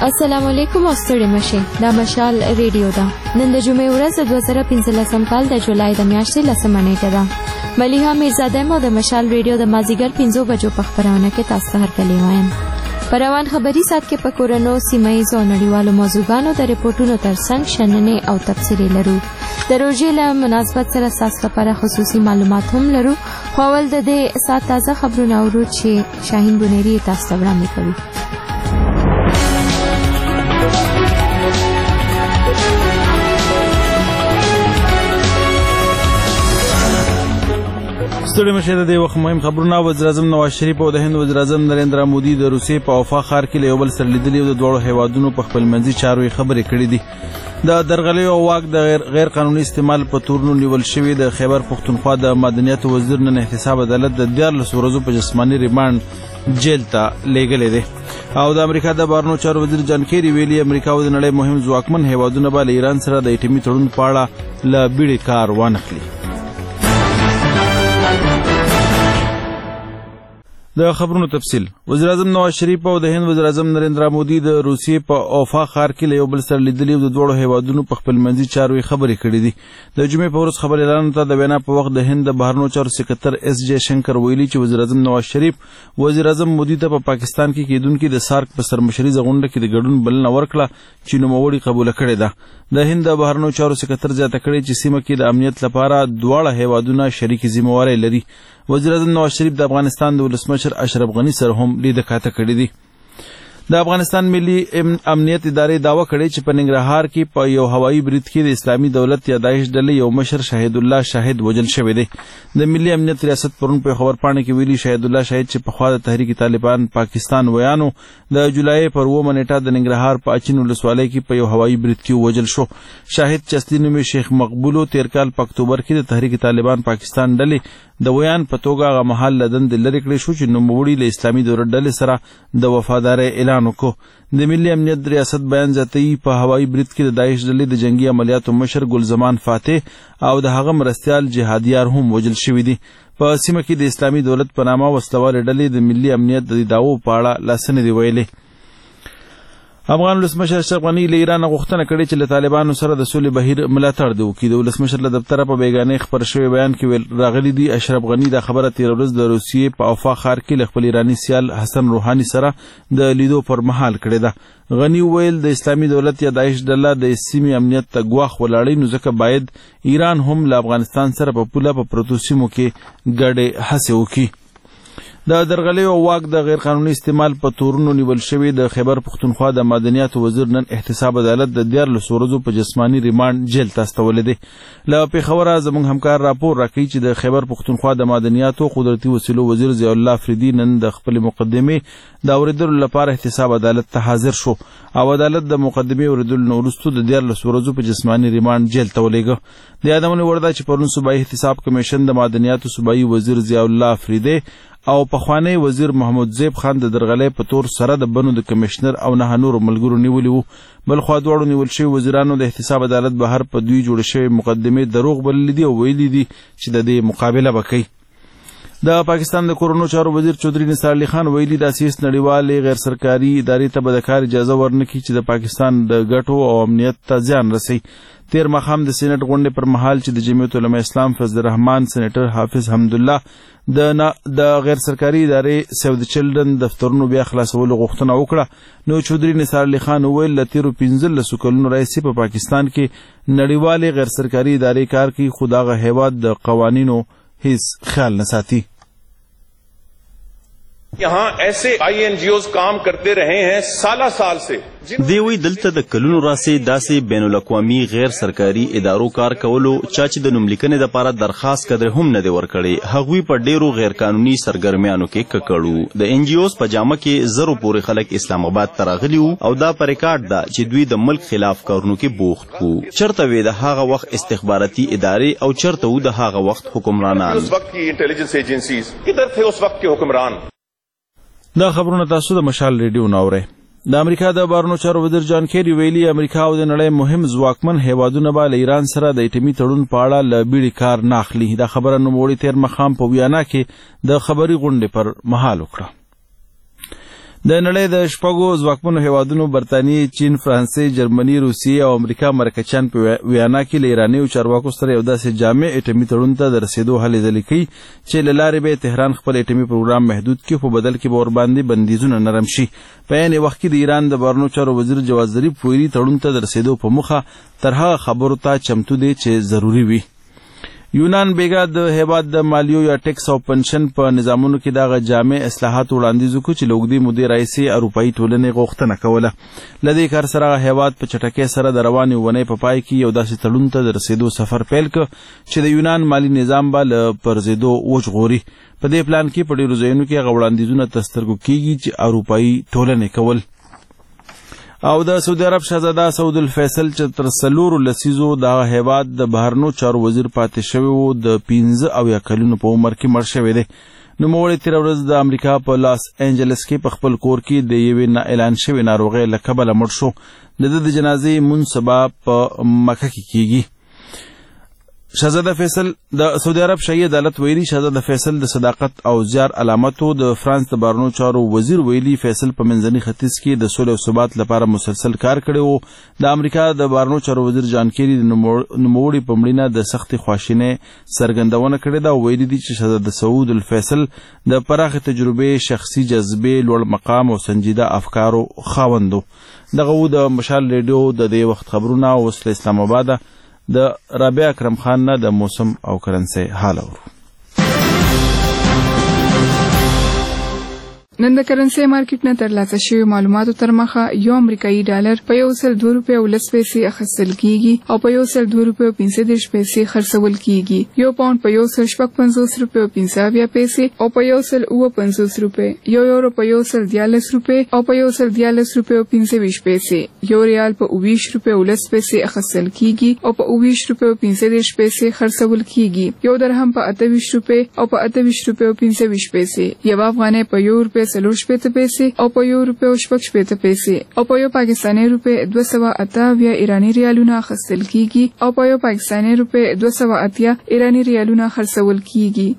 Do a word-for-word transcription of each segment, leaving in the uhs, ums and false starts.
السلام علیکم او ستړي مشه. دا مشال ریډیو ده. نن د جمعې ورځ دوه زره پنځلسم کال د جولای د میاشتې لسمه نیټه ده. ملیحه میرزاده مو د مشال ریډیو د مازیګر پنځو بجو په خپرونه کې تاسو ته هرکلی وایم. په روان خبري سات کې په کورونو سیمه ییزو نړیوالو موضوعګانو د ریپورتونو ترڅنګ شننې او تبصرې لرو. د روژې له مناسبت سره ستاسو لپاره خصوصي معلومات هم لرو. خو اول د دې سات تازه خبرونه اورو چې شاهین بنيري تاسو ته وړاندې کوي. ستړي مشه د دې وخت مهم خبرونه. وزیر اعظم نواز شریف او د هند وزیر اعظم نریندرا مودي د روسیې په اوفا ښار کې له یو بل سره لیدلي او د دواړو هیوادونو په خپلمنځي چارو یې خبرې کړې دي. د درغلیو او واک د غیر, غیر قانوني استعمال په تورنو نیول شوي د خیبر پښتونخوا د معدنیاتو وزیر نن احتساب عدالت د دیارلسو ورځو په جسماني ریمانډ جیل ته لیږلی دی. او د امریکا د بهرنیو چارو وزیر جان کیری ویلي امریکا او د نړۍ مهم ځواکمن هیوادونه به له ایران سره د ایټمي تړون په اړه له بیړې کار وانخلي. د خبرونو تفصیل. وزیر اعظم نواز شریف او د هند وزیر اعظم نریندرا مودي د روسیې په اوفا ښار کې له یو بل سره لیدلي او د دواړو هیوادونو په خپلمنځي چارو یې خبرې کړې دي. د جمعې په ورځ خبر اعلان ته د وینا په وخت د هند د بهرنیو چارو سکرتر ایس جے شنکر ویلي چې وزیر اعظم نواز شریف وزیر اعظم مودي ته په پاکستان کې کېدونکي د سارک په سرمشري غونډه کې د ګډون بلنه ورکړه چې نوموړي قبوله کړې ده. د هند د بهرنیو چارو سکرتر زیاته کړې چې سیمه کې د امنیت لپاره دواړه هیوادونه شریکې ذمہواري لري. وزیر اعظم نواز شریف د افغانستان د ولسمشر اشرف غني سره هم لیده کاته کړې دي. د افغانستان ملي امنیت ادارې دعوه کړې چې په ننګرهار کې په یو هوایي برید کې د اسلامي دولت یا داعش ډلې یو مشر شهید الله شاهد وژل شوی دی. د ملي امنیت ریاست پرون په خبرپاڼه کې ویلي شهید الله شاهد چې پخوا د تحریک طالبان پاکستان ویانو د جولای پر اوومه نیټه د ننګرهار په اچین ولسوالۍ کې په یو هوایي برید کې وژل شو. شاهد چې اصلي نوم یې شیخ مقبولو تیر کال په اکتوبر کې د تحریک طالبان پاکستان ډلې د ویان په توګه هغه مهال له دندې لرې کړی شو چې نوموړي له اسلامي دولت ډلې سره د وفادارۍ اعلان وکړو. د ملي امنیت ریاست بیان زیاتوي په هوایي برید کې د داعش ډلې د جنگي عملیاتو مشر ګلزمان فاتح او د هغه مرستیال جهادیار هم وژل شوي دي. په سیمه کې د اسلامي دولت په نامه وسلوالې ډلې د ملي امنیت د دعوو په اړه لاسنې دي ویلي. افغان ولسمشر اشرف غني له ایران غوښتنه کړې چې له طالبانو سره د سولې بهیر ملاتړ دې وکړي. د ولسمشر له دفتره په بیګانۍ خپر شوی بیان کې راغلي دي اشرف غني دا خبره تېره ورځ د روسیې په اوفا ښار کې له خپل ایراني سیال حسن روحاني سره د لیدو پر مهال کړې ده. غني وویل د اسلامي دولت یا داعش ډله د سیمې امنیت ته ګواښ ولاړوي نو ځکه باید ایران هم له افغانستان سره په پوله په پروتو سیمو کې ګډې هڅې وکړي. د درغلیو او واک د غیر قانوني استعمال په تورونو نیول شوي د خیبر پښتونخوا د معدنیاتو وزیر نن احتساب عدالت د دیارلسو ورځو په جسماني ریمانډ جیل ته استولی دی. له پېښوره زموږ همکار راپور راکوي چې د خیبر پښتونخوا د معدنیاتو قدرتي وسیلو وزیر ضیاء الله افریدي نن د خپلې مقدمې د اورېدلو لپاره احتساب عدالت ته حاضر شو او عدالت د مقدمې اورېدلو نه وروستو د دیارلسو ورځو په جسماني ریمانډ جیل ته ولېږه. د یادونې وړ ده چې پرون صوبایي احتساب کمیشن د معدنیاتو صوبایي وزیر ضیاء الله افریدي او پخوانی وزیر محمود زیب خان د درغلۍ په تور سره د بنو د کمشنر او نه نورو ملګرو نیولي وو. بلخوا دواړو نیول شوي وزیرانو د احتساب عدالت بهر په دوی جوړې شوې مقدمې دروغ بللي دي او ویلي دي چې د دې مقابله به کوي. د پاکستان د کورونو چارو وزیر چودھری نثار علي خان ویلي دا سیس نړیوالې غیر سرکاري ادارې ته به د کار اجازه ورنکړي چې د پاکستان د ګټو او امنیت ته زیان رسوي. تیر ماښام د سینټ غونډې پر مهال چې د جمعیت علماء اسلام فضل الرحمن سینیټر حافظ حمدالله د د غیر سرکاري ادارې سیو د چلډرن دفترونو بیا خلاصولو غوښتنه وکړه نو چودھری نثار علي خان وویل له تیرو پنځلسو کلونو راهیسې په پاکستان کې نړیوالې غیر سرکاري ادارې کار کوي خو د هغه هیواد د قوانینو هیڅ خیال نه ساتي. यहाँ ऐसे I N G ओज काम करते रहे हैं साला साल से. دیوی دلته د کلونو راسې داسې بین الاقوامي غیر سرکاري ادارو کار کولو چا چې د نوملیکنې دپاره درخواست قدر هم نه دی ورکړی هغوی په ډیرو غیر قانوني سرګرمیانو کې ککړو. د ان جی اوز په جامه کې زرو پورې خلک اسلام آباد ته راغلي وو او دا په ریکارډ ده چې دوی د ملک خلاف کارونو کې بوخت وو. چرته وې د هغه وخت استخباراتي ادارې او چرته وو د هغه وخت حکمرانان. اس وقت کی انټیلیجنس ایجنسیز کدھر تھے اس وقت کے حکمران. دا خبرونه تاسو د مشال ریډیو ناوړئ. د امریکا د بهرنیو چارو وزیر جان کیری ویلي امریکا او د نړۍ مهم ځواکمن هیوادونه به له ایران سره د ایټمي تړون په اړه له بیړې کار نه اخلي. دا خبره نوموړي تیر ماښام په ویانا کې د خبري غونډې پر مهال وکړه. د نړۍ د شپږو ځواکمنو هیوادونو برتانیې، چین، فرانسې، جرمني، روسیې او امریکا مرکچیان په ویانا کې له ایراني چارواکو سره یو داسې جامع اټومي تړون ته د رسېدو هلې ځلې کوي چې له لارې به تهران خپل اټومي پروګرام محدود کړي، په بدل کې به ورباندې بندیزونه نرم شي. په عین وخت کې د ایران د بهرنیو چارو وزیر جواد ظریف فوري تړون ته د رسېدو په موخه تر هغه خبرو ته چمتو دی چې ضروري وي. یونان بیګا د هیواد د مالیو یا ټیکس او پنشن په نظامونو کې دغه جامع اصلاحات وړاندیز وکړو چې له اوږدې مودې راهیسې اروپایي ټولنې غوښتنه کوله. له دې کار سره هغه هیواد په چټکۍ سره د روانې اونۍ په پای کې یو داسې تړون ته د رسېدو سفر پیل کړ چې د یونان مالي نظام به له پرځېدو وژغوري. په دې پلان کې په ډېرو ځایونو کې هغه وړاندیزونه تر سترګو کېږي چې اروپایي ټولنې کول. او د سعودي عرب شهزاده سعود الفیصل چې تر څلورو لسیزو د هیواد د بهرنیو چارو وزیر پاتې شوی و، د پنځه اویا کلونو په عمر کې مړ شوی دی. نوموړی تېره ورځ د امریکا په لاس انجلس کې په خپل کور کې د یوې نا اعلان شوې ناروغۍ له کبله مړ شو. د ده د جنازې لمونځ سبا په مکه کې کیږي. شهزاده فیصل د سعودي عرب شاهي عدالت ویلي شهزاده فیصل د صداقت او زیار علامت و. د فرانس د بهرنیو چارو وزیر ویلي فیصل په منځني ختیځ کې د سولې او ثبات لپاره مسلسل کار کړی و. د امریکا د بهرنیو چارو وزیر جان کیری د نوموړي په مړینه د سختې خواشینۍ څرګندونه کړې ده او ویلي دي چې شهزاده سعود الفیصل د پراخې تجربې، شخصي جذبې، لوړ مقام او سنجیده افکارو خاوند و. دغه و د مشال ریډیو د دې وخت خبرونه. اوس له اسلام آباده د رابعه اکرم خان نه د موسم او کرنسي حال اورو. نن د کرنسي مارکیټ نه ترلاسه شوی معلوماتو تر مخه یو امریکایي ډالر په یو سل دوه روپۍ او لس پیسې اخیستل کیږي او په یو سل دوه روپۍ او پنځه دېرش پیسې خرڅول کیږي. یو پاونډ په یو سل شپږ پنځوس روپۍ او پنځه اویا پیسې او په یو سل اووه پنځوس روپۍ، یو یورو په یو سل دیارلس روپۍ او په یو سل دیارلس روپۍ او پنځه ویشت پیسې، یو ریال په اوه ویشت روپۍ او لس پیسې اخیستل کیږي او په اوه ویشت روپۍ او پنځه دېرش پیسې خرڅول کیږي. یو درهم په اته ویشت روپۍ او په اته ویشت روپۍ او پنځه ویشت پیسې، یو افغانۍ په یو روپۍ څلور شپېته پیسې او په یو روپۍ او شپږ شپېته پیسې او په یو پاکستاني روپۍ دوه سوه اته اویا ایراني ریالونه اخیستل کیږي او په یو پاکستاني روپۍ دوه سوه اتیا ایراني ریالونه خرڅول کیږي.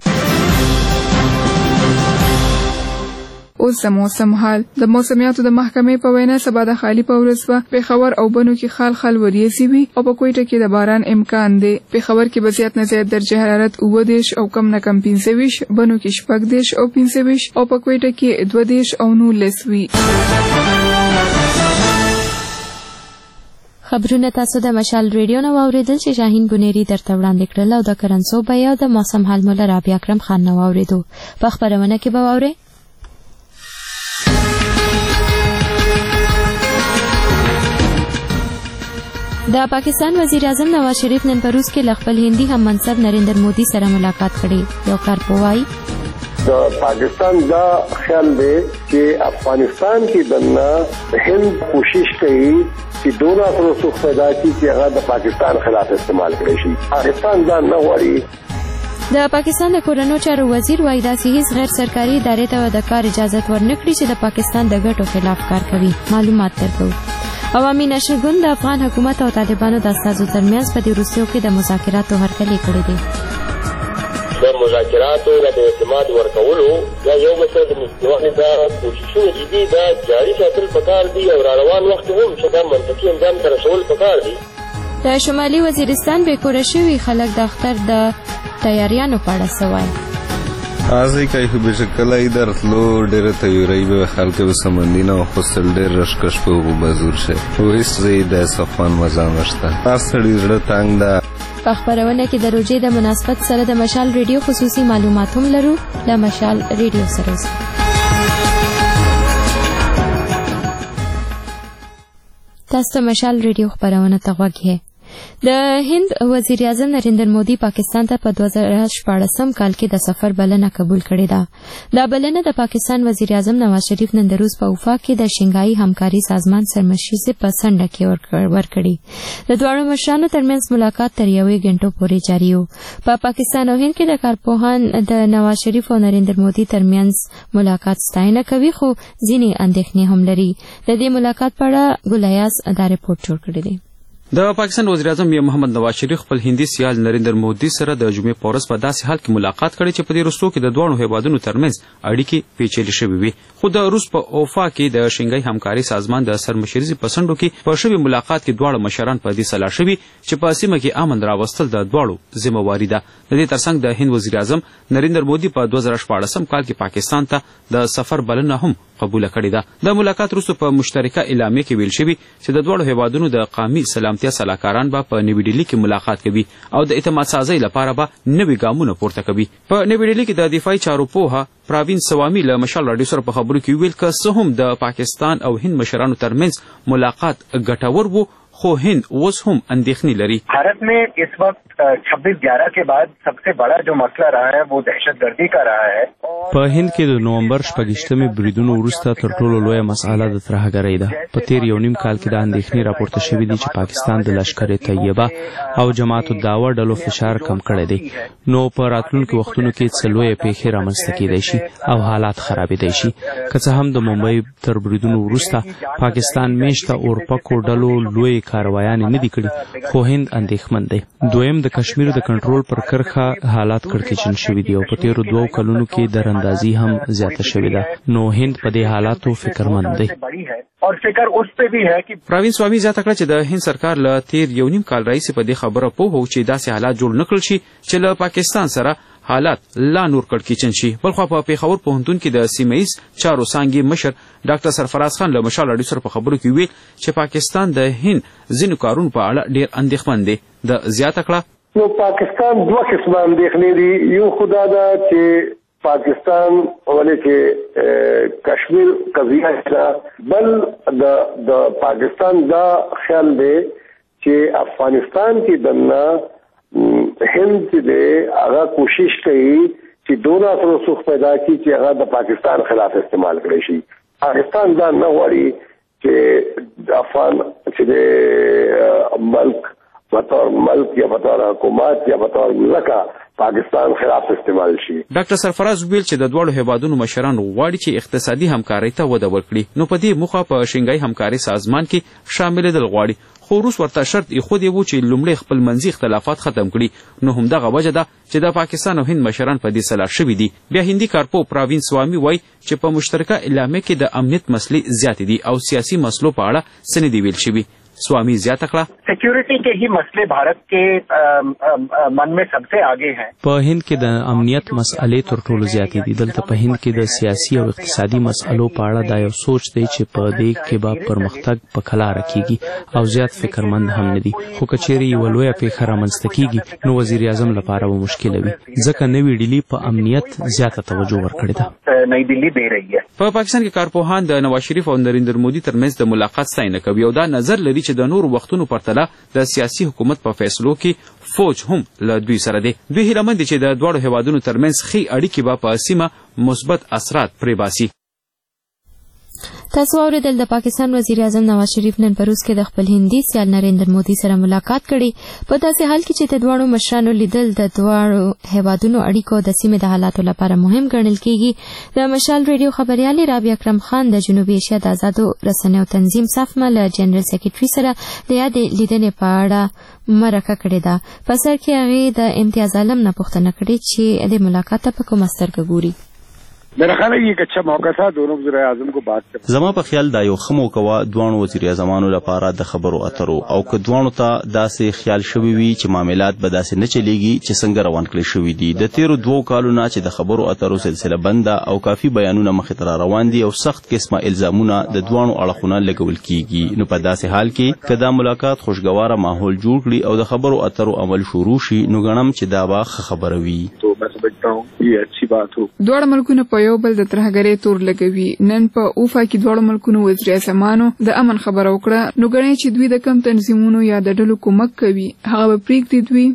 اوس د موسم حال. د موسمیاتو د محکمې په وینا سبا د خالی په ورځ به پېښور او بنو کې خال خال وریځي وي او په کوټه کې د باران امکان دی. پېښور کې به زیات نه زیات درجه حرارت اوه دېرش او کم نه کم پنځه ویشت، بنو کې شپږ دېرش او پنځه ویشت او په کوټه کې دوه دېرش او نولس وي. خبرونه تاسو د مشال ریډیو نه واوریدل چې شاهین بنيري درته وړاندې کړل او د کرنسو بیا د موسم حال مولا رابعه اکرم خان نه واوریدو. په خبرونه کې به واورئ د پاکستان وزیر اعظم نواز شریف نن په روس کې له خپل هندي هم منصب نریندر مودي سره ملاقات کړې. یو کارپوه وایي د پاکستان دا خیال دی چې افغانستان کې دنه هند کوشش کوي چې دونه پروسه پیدا کړي چې هغه د پاکستان خلاف استعمال کړي شي. پاکستان دا نه غواړي. د پاکستان د کورنیو چارو وزیر وایي داسې هیڅ غیر سرکاري ادارې ته د کار اجازه ورنکړي چې د پاکستان د ګټو خلاف کار کوي. معلومات درکوو. عوامي نشرګون د افغان حکومت او طالبانو د استازو ترمنځ په دې وروستیو کې د مذاکراتو هرکلی کړی دی. د مذاکراتو د اعتماد ورکولو یا یو مثل د مستوانې د کوششونو چې دي دا جاري ساتل پکار دي او را روان وخت هم چې دا منطقي انجام ته رسول پکار دي. د شمالي وزیرستان بېکوره شوي خلک د اختر د تیاریانو په اړه څه وایي. آزی که خو بشکلای درتلو ډېره تیاری به خلک به سمندینه او خوستل ډېر رشکش په اوبو بازور شه خو هېڅ ځای د صفان مزه نشته. هر سړي زړه تنګ ده. په خپرونه کې د روژې د مناسبت سره د مشال ریډیو خصوصي معلومات هم لرو. له مشال ریډیو سره اوسئ. تاسو ته مشال ریډیو خپرونه ته غوږ یې. د هند وزیر اعظم نریندر مودي پاکستان ته په دوه زره شپاړسم کال کې د سفر بلنه قبول کړې ده. دا بلنه د پاکستان وزیر اعظم نواز شریف نن د روس په اوفا کې د شنګایي همکاري سازمان سرمشري په څنډه کې ورکړي. د دواړو مشرانو ترمنځ ملاقات تر یوې غنټو پورې جاري و. په پاکستان او هند کې د کارپوهان د نواز شریف او نریندر مودي ترمنځ ملاقات ستاینه کوي خو ځینې اندېښنې هم لري. د دې ملاقات په اړه ګولیاس دا رپورټ جوړ کړی دی. د پاکستان وزیر اعظم میر محمد نواز شریف خپل هندي سیال نریندر مودي سره د جمعې په ورځ په داسې حال کې ملاقات کړی چې په دې وروستو کې د دواړو هیوادونو ترمنځ اړیکې پیچلې شوې وي. خو د روس په اوفا کې د شنګای همکاري سازمان د سرمشرۍ په څنډو کې په شوي ملاقات کې دواړه مشران په دې سلا شوي چې په سیمه کې امن راوستل د دواړو ذمہواري ده. د دې ترڅنګ د هند وزیر اعظم نریندر مودي په دوه زره شپاړسم کال کې پاکستان ته د سفر بلنه هم قبول کړې ده. د ملاقات وروسته په مشترکه اعلامیه کې ویل شوي چې د دواړو هیوادونو د قومي سلامتیا سلاکاران به په نوي ډیلي کې ملاقات کوي او د اعتماد سازۍ لپاره به نوي ګامونه پورته کوي. په نوي ډیلي کې د دفاعي چارو پوهه پراوین سوامي له مشال راډیو سره په خبرو کې ویل که څه هم د پاکستان او هند مشرانو ترمنځ ملاقات ګټور و خو هند اوس هم اندېښنې لري. भारत में इस वक्त छब्बीस ग्यारह के बाद सबसे बड़ा जो मसला रहा है वो दहशतगर्दी का रहा है. په هند کې د نومبر شپږشتمې بریدونو وروسته تر ټولو لویه مسأله د ترهګرۍ ده. په تیر یو نیم کال کې د اندېښنې راپورته شوي دي چې پاکستان د لشکر طیبه او جماعت الدعوه ډلو فشار کم کړی دی. نو په راتلونکو وختونو کې څه لویې پیښې رامنځته کیدای شي او حالات خرابېدای شي. که څه هم د ممبئی تر بریدونو وروسته پاکستان میشته اورپکو ډلو لوی کاروایان نه دي کړي خو هند اندېښمن دی. دویم د کشمیر د کنټرول پر کرښه حالات کړکېچن شوي دي او په تیرو دوو کلونو کې دراندازي هم زیاته شوې ده. نو هند په دې حالاتو فکرمند دی. پراوین سوامي زیاته کړه چې د هند سرکار له تیر یو نیم کال راهیسې په دې خبره پوه و چې داسې حالات جوړ نه کړل شي چې له پاکستان سره حالات لا نور کړکېچن شي. بلخوا په پیښور پوهنتون کې د سیمه ییز چارو څانګې مشر ډاکټر سرفراز خان له مشال راډیو سره په خبرو کې ویل چې پاکستان د هند ځینو کارونو په اړه ډېر اندېښمن دی. د زیاته کړه نو پاکستان دوه قسمه اندېښنې دي. یو خدا ده چې پاکستان ولې چې کشمیر قضیه ده، بل د د پاکستان دا خیال دی چې افغانستان کې دنه هند دې هغه کوشش کوي چې دونه رسوخ پیدا کړي چې هغه د پاکستان خلاف استعمال کړي شي. پاکستان دا نه غواړي چې افغان چې د ملک بطور ملک یا بطور حکومت یا بطور ملکه پاکستان خلاف استعمال شي. ډاکټر سرفراز ویل چې د دواړو هیوادونو مشران غواړي چې اقتصادي همکارۍ ته وده ورکړي. نو په دې موخه په شنګای همکاري سازمان کې شاملېدل غواړي. خو روس ورته شرط ایښودی و چې لومړی خپل منځي اختلافات ختم کړي. نو همدغه وجه ده چې د پاکستان او هند مشران په دې سلا شوي دي. بیا هندي کارپو پراوین سوامي وایي چې په مشترکه اعلامیه کې د امنیت مسلې زیاتې دي او سیاسي مسلو په اړه څه نه دي ویل شوي. स्वामी ज्यादा कड़ा सिक्योरिटी के ही मसले भारत के आ, आ, आ, मन में सबसे आगे हैं. په هند کې د امنیت مسئلې تر ټولو زیاتې دي. دلته په هند کې د سیاسي او اقتصادي مسئلو په اړه دا یو سوچ دی چې په دې کې به پرمختګ په کلاره کیږي او زیات فکرمند هم نه دي. خو کچېرې یو لویه پیښه رامنځته کیږي نو وزیر اعظم لپاره به مشکل وي ځکه نوې ډیلي په امنیت زیاته توجه ورکړې ده. نئی دلی دے رہی ہے. په پاکستان کې کارپوهان د نواز شریف او نریندر مودي ترمنځ د ملاقات ستاینه کوي او دا نظر لري چې د نورو وختونو پرتله د سیاسي حکومت په فیصلو کې فوج هم له دوی سره دی. دوی هیله مند دي چې د دواړو هیوادونو ترمنځ ښې اړیکې به په سیمه مثبت اثرات پرې باسي. تاسو اوریدل د پاکستان وزیر اعظم نواز شریف نن په روس کې د خپل هندي سیال نریندر مودي سره ملاقات کړي. په داسې حال کې چې د دواړو مشرانو لیدل د دواړو هیوادونو اړیکو د سیمې د حالاتو لپاره مهم ګڼل کیږي. د مشال ریډیو خبريال رابعه اکرم خان د جنوبي ایشیا د آزادو رسنیو تنظیم صفمه له جنرال سیکریټري سره د یادې لیدنې په اړه مرکه کړې ده. په سر کې هغې د امتیاز عالم نه پوښتنه کړې چې د ملاقات ته په کومه سترګه ګوري. मेरा ख्याल है ये एक अच्छा मौका था दोनों वज़ीर आज़म को बात करने. زما په خیال دا یو ښه موقع وه دواړو وزیر اعظمانو لپاره د خبرو اترو او که دواړو ته داسې خیال شوی وي چې معاملات به داسې نه چلیږي چې څنګه روان کړی شوي دي. د تیرو دوو کالو نه چې د خبرو اترو سلسله بنده او کافي بیانونه مخې ته را روان دي او سخت قسمه الزامونه د دواړو اړخونو لګول کیږي. نو په داسې حال کې که دا ملاقات خوشګواره ماحول جوړ کړي او د خبرو اترو عمل شروع شي نو ګڼم چې دا به ښه خبره وي. تو میں سمجھتا ہوں یہ اچھی بات ہو. دواړه ملکونه په یو بل د ترهګرۍ تور لګوي. نن په اوفا کې دواړو ملکونو وزیر اعظمانو د امن خبره وکړه. نو ګڼي چې دوی د کم تنظیمونو یا د ډلو کومک کوي هغه به پریږدي دوی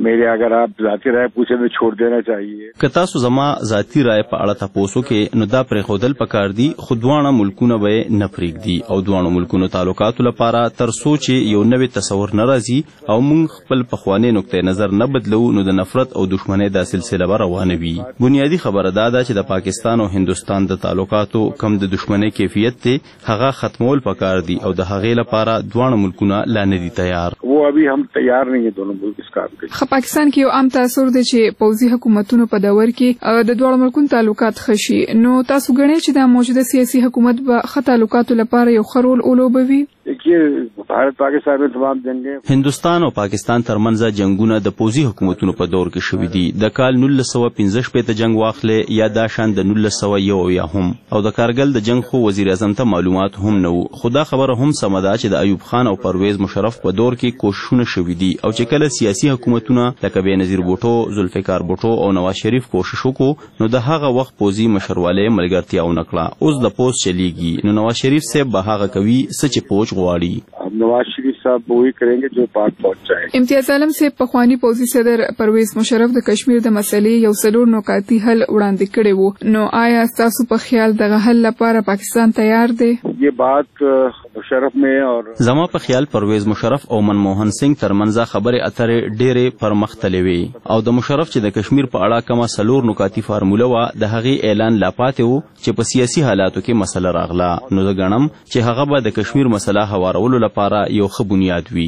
मेरे अगर आप ذاتی رائے पूछे तो छोड़ देना चाहिए. که تاسو زما ذاتی رائے په اړه تاسو کې نو دا پرې خودل پکار دي خودوانه ملکونه به نه پریږدي او دوانو ملکونو تعلقاتو لپاره تر سوچ یو نوې تصور ناراضي او موږ خپل پخوانی نقطه نظر نه بدلو نو د نفرت او دښمنۍ د سلسله به روانه وي. بنیادی خبره دا ده چې د پاکستان او هندستان د تعلقاتو کم د دښمنۍ کیفیت ته هغه ختمول پکار دي او د هغې لپاره دوانو ملکونه لا نه دي تیار. वो अभी हम तैयार नहीं है दोनों मुल्क इस काम के. خو پاکستان کې یو عام تاثر دی چې پوځي حکومتونو په دور کې د دوه ملکونو تعلقات خشي. نو تاسو غواړئ چې د موجوده سیاسي حکومت په خط تعلقاتو لپاره یو خرول اولوبوي؟ देखिए भारत पाकिस्तान में तमाम जंगें هندستان او پاکستان ترمنځ جنگونه د پوځي حکومتونو په دور کې شوې دي. د کال نولس سوه پنځه شپېته جنگ واخلې یا دا شان د نولس سوه یو یا هم او د کارګل د جنگ خو وزیر اعظم ته معلومات هم نه وو. خو دا خبره هم سمه ده چې د ایوب خان او پرویز مشرف په دور کې کوششونه شوي دي او چې کله سیاسي حکومتونه لکه بېنظیر بوټو، ذوالفقار بوټو او نواز شریف کوشش وکړو نو د هغه وخت پوځي مشرواله ملګرتیا ونه کړه. اوس د پوځ چلیږي نو نواز شریف صاحب به هغه کوي څه چې پوځ غواړي. नवाज शरीफ साहब वही करेंगे जो पाक पहुंच जाए. امتیاز عالم سے پخوانی پوځي صدر پرویز مشرف د کشمیر د مسلې یو څلور نکاتي حل وړاندې کړی وو. نو آیا تاسو په خیال دغه حل لپاره پاکستان تیار دی؟ ये बात مشرف में اور زما په خیال پرویز مشرف او منموهن سنگ ترمنځ خبرې اترې ډېرې پرمختللې وي او د مشرف چې د کشمیر په اړه کومه څلور نکاتي فارموله وه د هغې اعلان لا پاتې و چې په سیاسي حالاتو کې مسله راغله. نو زه ګڼم چې هغه به د کشمیر مسله هوارولو لپاره یو ښه بنیاد وي.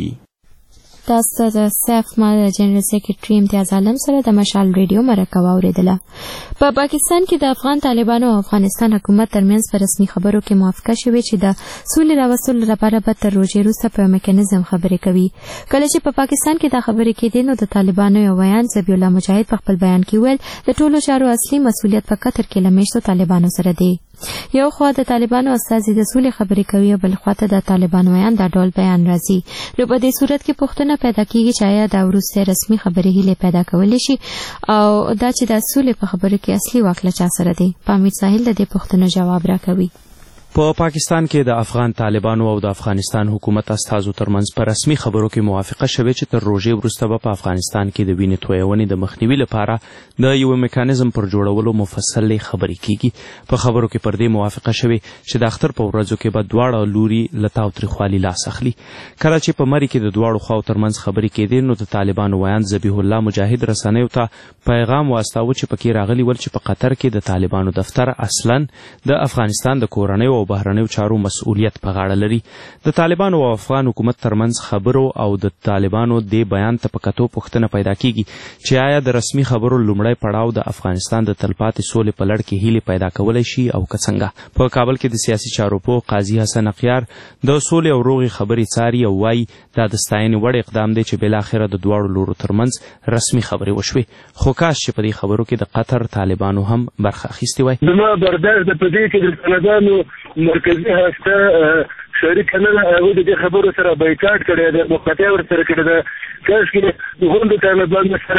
تاسو د سیف ما د جنرال سیکریټري امتیاز عالم سره د مشال ریډیو مرکه واوریدله. په پاکستان کې د افغان طالبانو او افغانستان حکومت ترمنځ په رسمي خبرو کې موافقه شوې چې د سولې راوستلو لپاره به تر روژې وروسته په میکانیزم خبرې کوي. کله چې په پاکستان کې دا خبرې کېدې نو د طالبانو یو ویان ذبیح الله مجاهد په خپل بیان کې ویل د ټولو چارو اصلي مسؤلیت په قطر کې له میشتو طالبانو سره دی. یو خوا د طالبانو استازي د سولې خبرې کوي او بل خوا ته د طالبانو ویان دا ډول بیان راځي. نو په دې صورت کې پوښتنه پیدا کیږي چې آیا دا وروسته رسمي خبرې هیلې پیدا کولی شي او دا چې د سولې په خبرو کې اصلي واک له چا سره دی؟ پامیر ساحل د دې پوښتنو جواب راکوي. په پاکستان کې د افغان طالبانو او د افغانستان حکومت استازو ترمنځ په رسمي خبرو کې موافقه شوې چې تر روژې وروسته به په افغانستان کې د وینې تویونې د مخنیوي لپاره د یو میکانیزم پر جوړولو مفصلې خبرې کیږي. په خبرو کې پر دې موافقه شوې چې د اختر په ورځو کې به دواړه لوري له تاوتریخوالي لاس اخلي. کله چې په مري کې د دواړو خواو ترمنځ خبرې کېدې نو د طالبانو ویان ذبیح الله مجاهد رسنیو ته پیغام واستاوه چې پکې راغلي ول چې په قطر کې د طالبانو دفتر اصلا د افغانستان د کورنیو او بهرنیو چارو مسؤلیت په غاړه لري. د طالبانو او افغان حکومت ترمنځ خبرو او د طالبانو د بیان ته په کتو پوښتنه پیدا کیږي چې آیا د رسمي خبرو لومړی پړاو د افغانستان د تلپاتې سولې په لړ کې هیلې پیدا کولی شي او که څنګه. په کابل کې د سیاسي چارو پوه قاضي حسن اقیار د سولې او روغې خبرې څاري او وایي دا د ستاینې وړ اقدام دی چې بالاخره د دواړو لورو ترمنځ رسمي خبرې وشوې. خو کاش چې په دې خبرو کې د قطر طالبانو هم برخه اخیستې وای. زما برداشت د په دې کې د طالبانو مرکزي هسته شریک نه هغه د دې خبرو سره بایکاټ کړی دی، مقاطعه ورسره کړې ده. کاش کې هم د طالبانو سره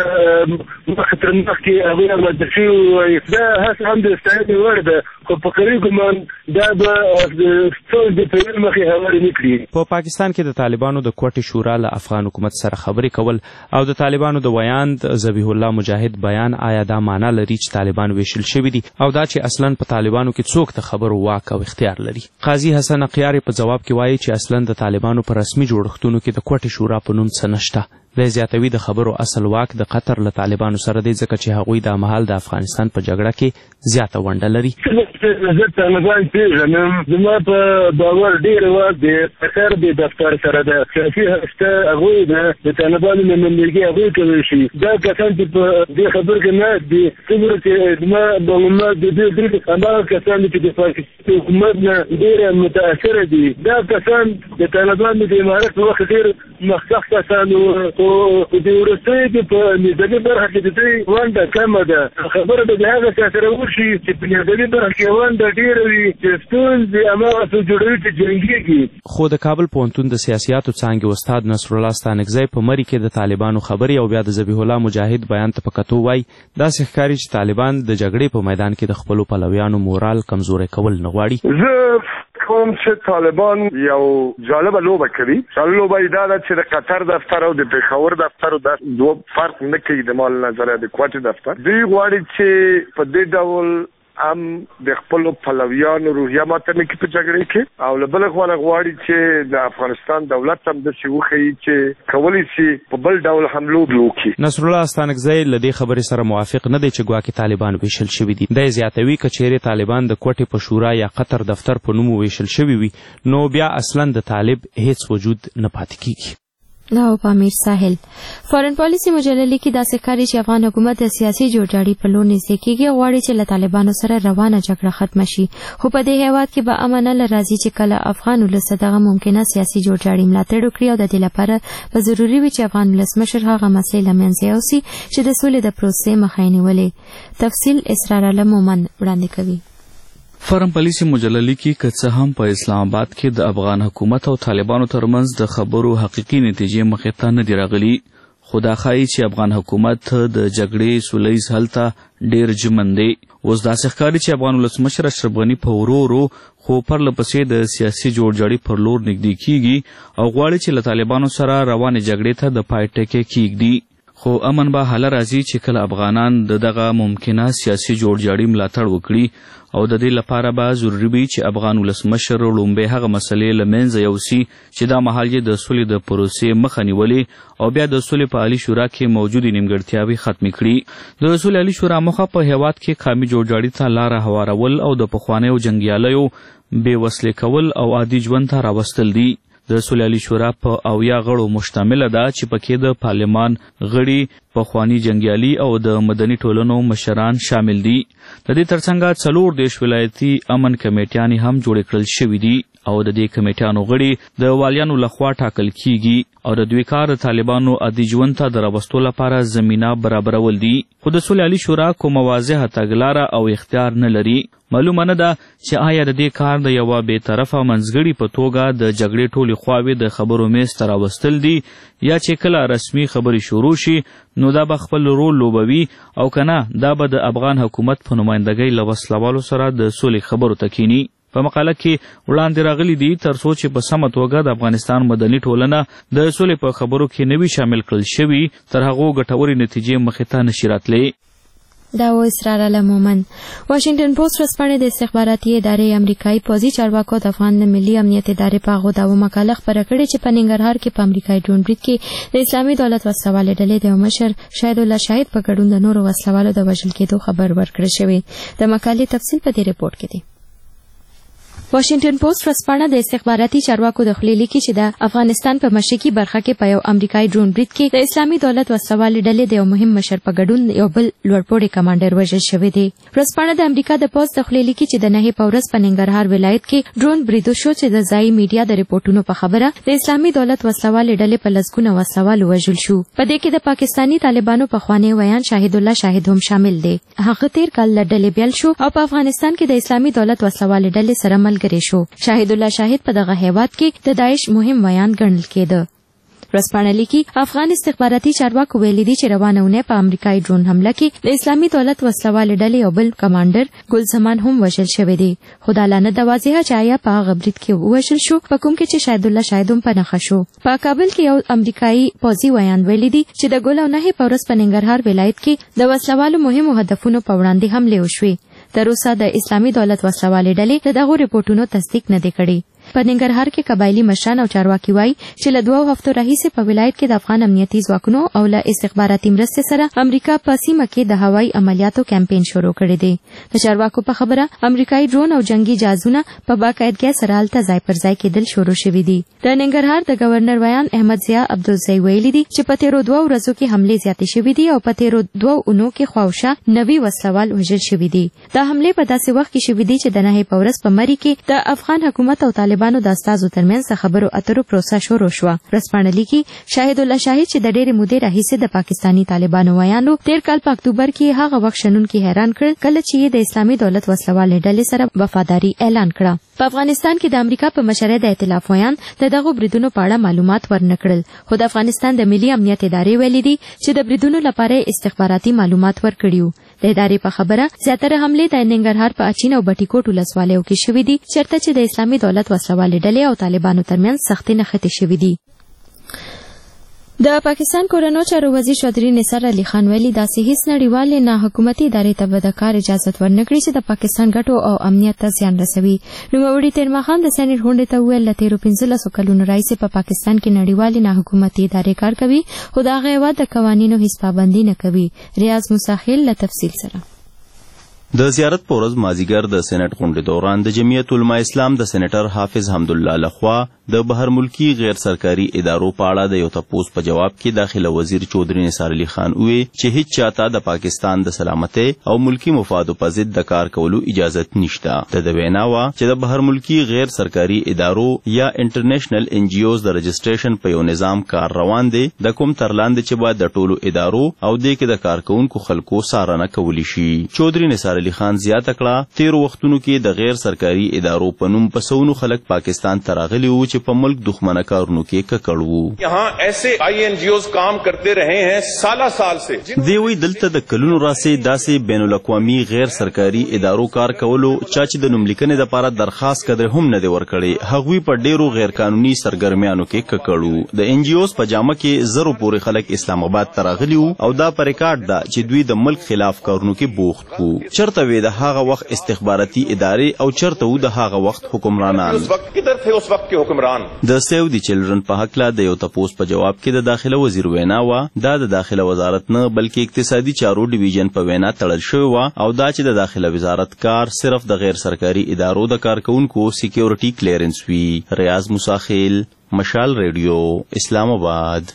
مخ تر مخ کې هغوی اماده شوي وای. دا هڅه هم د ستاینې وړ ده، خو په قوي ګمان دا به ستونزې په یو مخې هوارې نه کړي. په پاکستان کې د طالبانو د کوټې شورا له افغان حکومت سره خبرې کول او د طالبانو د ویاند ذبیح الله مجاهد بیان آیا دا معنا لري چې طالبان ویشل شوي دي او دا چې اصلا په طالبانو کې څوک د خبرو واک او اختیار لري؟ قاضي حسن اقیار په جواب کې وایي چې اصلا د طالبانو په رسمي جوړښتونو کې د کوټې شورا په نوم څه نشته. دی زیاتوي د خبرو اصل واک د قطر له طالبانو سره دی ځکه چې هغوی دا مهال د افغانستان په جګړه کې زیاته ونډه لري. زه طالبان پېژنم، زما په باور ډېر واک د قطر د دفتر سره ده. سیاسي هسته هغوی ده، د طالبانو نمایندګي هغوی کولی شي. دا کسان چې په دې خبر کې نه دي څومره چې زما معلومات د دې درې هماغه کسان دي چې د پاکستان حکومت نه ډېر متاثره دي. دا کسان د طالبانو د امارت په وخت ډېر مخکښ کسان وو، خو د وروستیو کې په نظامي برخه کې د دوی ونډه کمه ده. خبره به د هغه چا سره وشي چې په نظامي برخه کې ونډه ډېره وي چې ستونزې هماغسې جوړوي چې جنګېږي. خو د کابل پوهنتون د سیاسیاتو څانګې استاد نصرالله ستانکزی په مري کې د طالبانو خبرې او بیا د ذبیح الله مجاهد بیان ته په کتو وایي داسې ښکاري چې طالبان د جګړې په میدان کې د خپلو پلویانو مورال کمزوری کول نه غواړي. زه کوم چې طالبان یو جالبه لوبه کوي. جالبه لوبه دا ده چې د قطر دفتر او د پېښور پېښور دفتر دا دوه فرق نه کوي د مال نظر د کوټې دفتر دوی غواړي چې په دې ډول هم د خپل پلویانو روحیه ماته نه کې په جګړه کې او له بل خوا غواړي چې د افغانستان دولت هم د شوخي چې کولی شي په بل ډول حملو وکړي. نصر الله استانکزی له دې خبرې سره موافق نه دی چې ګواکې طالبان ویشل شوي دي. د زیاتوي کچېرې طالبان د کوټې په شورا یا قطر دفتر په نوم ویشل شوي وي نو بیا اصلا د طالب هیڅ وجود نه پاتې کیږي. نو په امیر ساحل فارن پالیسی مجله لیکي داسې ښکاري چې افغان حکومت د سیاسي جوړجاړي په لور نږدې کېږي او غواړي چې له طالبانو سره روانه جګړه ختمه شي خو په دې هېواد کې به امن نه راځي چې کله افغان ولس دغه ممکنه سیاسي جوړجاړي ملاتړ وکړي او د دې لپاره به ضروري وي چې افغان ولسمشر هغه مسایل له منځه یوسي چې د سولې د پروسې مخه یې نیولې. تفصیل اسرار علم مومن وړاندې کوي. فارن پالیسی مجله لیکي که څه هم په اسلام آباد کې د افغان حکومت او طالبانو ترمنځ د خبرو حقیقي نتیجې مخې ته نه دي راغلي خو دا ښایي چې افغان حکومت د جګړې سولیز حل ته ډېر ژمن دی. اوس داسې ښکاري چې افغان ولسمشر اشرف غني په ورو ورو خو پرله پسې د سیاسي جوړجاړي پر لور نږدې کیږي او غواړي چې له طالبانو سره روانې جګړې ته د پای ټکی کیږدي خو امن به هله راځي چې کله افغانان د دغه ممکنه سیاسي جوړجاړي ملاتړ وکړي او د دې لپاره به ضروري وي چې افغان ولسمشر لومړی هغه مسلې له منځه یوسي چې دا مهال یې د سولې د پروسې مخه نیولې او بیا د سولې په عالي شورا کې موجودې نیمګړتیاوې ختمې کړي. د سولې عالي شورا موخه په هېواد کې قامي جوړجاړي ته لاره هوارول او د پخوانیو جنګیالیو بې وسلې کول او عادي ژوند ته راوستل دي. د سولې عالي شورا په اویا غړو مشتمله ده چې پکې د پارلمان غړي پخواني جنګیالي او د مدني ټولنو مشران شامل دي. د دې ترڅنګ څلور دیش ولایتي امن کمیټیانې هم جوړې کړل شوي دي او د دې کمیټیانو غړي د والیانو لخوا ټاکل کیږي او د دوی کار د طالبانو عادي ژوند ته د راوستو لپاره زمینه برابرول دي خو د سولې عالي شورا کومه واضحه تګلاره او اختیار نه لري. معلومه نه ده چې آیا د دې کار د یوه بې طرفه منځګړي په توګه د جګړې ټولې خواوې د خبرو میز ته راوستل دي یا چې کله رسمي خبرې شروع شي نو دا به خپل رول لوبوي او که نه دا به د افغان حکومت په نمایندګۍ له وسلوالو سره د سولې خبرو ته کینی. په مقاله کې وړاندې راغلي دي تر څو چې په سمه توګه د افغانستان مدني ټولنه د سولې په خبرو کې نه وي شامل کړل شوي تر هغو ګټورې نتیجې مخې ته نشي راتلی. دا و اسرار علم مومن. واشنگټن پوسټ ورځپاڼې د استخباراتي ادارې امریکایي پوځي چارواکو د افغان ملي امنیت ادارې په هغو دعوو مقاله خپره کړې چې په ننګرهار کې په امریکایي ډرون برید کې د اسلامي دولت وسلوالې ډلې د یو مشر شهید الله شاهد په ګډون د نورو وسلوالو د وژل کېدو خبر ورکړل شوی. د مقالې تفصیل په دې رپورټ کې دی. واشنگټن پوسټ ورځپاڼه د استخباراتي چارواکو د خولې لیکي چې د افغانستان په مشرقي برخه کې په یو امریکایي ډرون برید کې د اسلامي دولت وسلوالې ډلې د یو مهم مشر په ګډون یو بل لوړپوړی کمانډر وژل شوی دی. ورځپاڼه د امریکا د پوځ د خولې لیکي چې د نهي په ورځ په ننګرهار ولایت کې ډرون برید وشو چې د ځایي میډیا د ریپورټونو په خبره د اسلامي دولت وسلوالې ډلې په لسګونه وسوال وژل شو. په دې کې د پاکستاني طالبانو پخوانی ویان شاهد الله شاهد هم شامل دی. هغه تیر کال له ډلې بیل شو او په افغانستان کې د اسلامي دولت وسلوالې ډلې سره ملګری شو. شاهد الله شاهد په دغه هیواد کې د داعش مهم ویان ګڼل کېده. ورځپاڼه لیکي افغان استخباراتي چارواکو ویلي دي چې روانه اونۍ په امریکایي ډرون حمله کې د اسلامي دولت وسلوالې ډلې یو بل کمانډر ګل زمان هم وژل شوی دی خو دا لا نه ده واضحه چې آیا په هغه برید کې ووژل شو په کوم کې چې شاهد الله شاهد هم په نښه شو. په کابل کې یو امریکایي پوځي ویان ویلي دي چې د ګل او نهي په ورځ په ننګرهار ولایت کې د وسلوالو مهمو هدفونو په وړاندې حملې وشوې. تر اوسه د اسلامي دولت وسلوالې ډلې د دغو ریپورټونو تصدیق نه دی کړی. په ننګرهار کې قبایلي مشران او چارواکي وایي چې له دوو هفتو راهیسې په ولایت کې د افغان امنیتي ځواکونو او له استخباراتي مرستې سره امریکا په سیمه کې د هوایي عملیاتو کمپین شروع کړی دی. د چارواکو په خبره امریکایي ډرون او جنگي جهازونه په باقاعدګۍ سره هلته ځای پر ځای کېدل شروع شوي دي. د ننګرهار د گورنر ویان احمد ضیا عبدالزی ویلي دي چې په تیرو دوو ورځو کې حملې زیاتې شوي دي او په تیرو دوو اونو کې خواوشا نوي وسلوال وژل شوي دي. دا حملې په داسې وخت کې شوي دي چې د نهي په ورځ په مري کې د افغان حکومت او طالبانو د استازو ترمنځ د خبرو اترو پروسه شروع شوه. ورځپاڼه لیکي شاهد الله شاهد چې د ډېرې مودې راهیسې د پاکستاني طالبانو ویانو تیر کال په اکتوبر کې هغه وخت شنونکي حیران کړل کله چې یې د اسلامي دولت وسلوالې ډلې سره وفاداري اعلان کړه. په افغانستان کې د امریکا په مشرۍ د ائتلاف ویان د دغو بریدونو په اړه معلومات ورنکړل خو د افغانستان د ملي امنیت ادارې ویلي دي چې د بریدونو لپاره استخباراتي معلومات ورکړي. د ادارې په خبره زیاتره حملې د ننګرهار په اچین او بټي کوټ ولسوالیو کې شوي دي چېرته چې د اسلامي دولت وسلوالې ډلې او طالبانو ترمنځ سختې نښتې شوي دي. د پاکستان کورنو چارو وزیر چودھری نثار علي خان ویلي داسې هیڅ نړیوالې نه حکومتي ادارې ته به د کار اجازه ورنکړي چې د پاکستان ګټو او امنیت ته زیان رسوي. نوموړي تیرماخان د سینټ غونډې ته وویل له تیرو پنځلسو کلونو راهیسې په پاکستان کې نړیوالې نه حکومتي ادارې کار کوي خو د هغه هېواد د قوانینو هیڅ پابندي نه کوي. ریاض موساخیل له تفصیل سره. د زیارت په ورځ مازیګر د سېنات غونډې دوران د جمعیت علماء اسلام د سېنیټر حافظ حمدالله لخوا د بهر ملکی غیر سرکاري ادارو په اړه د یو تپوس په جواب کې داخله وزیر چودھری نثار علي خان وی چې هیڅ چاته د پاکستان د سلامتۍ او ملکی مفادو په ضد د کار کولو اجازه نشته. د وینا وا چې د بهر ملکی غیر سرکاري ادارو یا انټرنیشنل ان جی اوز د رجسټریشن په یو نظام کار روان دی د کوم ترلاندې چې باید د ټولو ادارو او د کې د کارکونکو خلکو څارنه کولی شي. چودھری نثار علي خان زیاته کړه تیر وختونو کې د غیر سرکاري ادارو په نوم پسونو خلک پاکستان ته راغلي وو چې په ملک دښمنه کارونو کې ککړ وو. یہاں ایسے آئی این جی اوز کام کرتے رہے ہیں سالہ سال سے. دی وی دلته د کلونو راسې داسې بین الاقوامي غیر سرکاري ادارو کار کولو چا چې د نوملیکنې دپاره درخواست کدر هم نه دی ورکړی هغوی په ډیرو غیر قانوني سرګرمیانو کې ککړ وو. د ان جی اوز په جامه کې زرو پورې خلک اسلام آباد ته راغلي وو او دا په ریکارډ ده چې دوی د ملک خلاف کارونو کې بوخت وو. چرته وی د هغه وخت استخباراتي ادارې او چرته وو د هغه وخت حکمرانان. اس وقت کدھر تھے اس وقت کے حکمران. د سیو دی چلډرن په حق لا د یو تپوس په جواب کې د داخله وزیر وینا وا دا د داخله وزارت نه بلکې اقتصادي چارو ډیویژن په وینا تړل شوی وا او دا چې د داخله وزارت کار صرف د غیر سرکاري ادارو د کارکونکو سکیورټي کلیرنس وی. ریاض موساخیل، مشال ریډیو، اسلام آباد.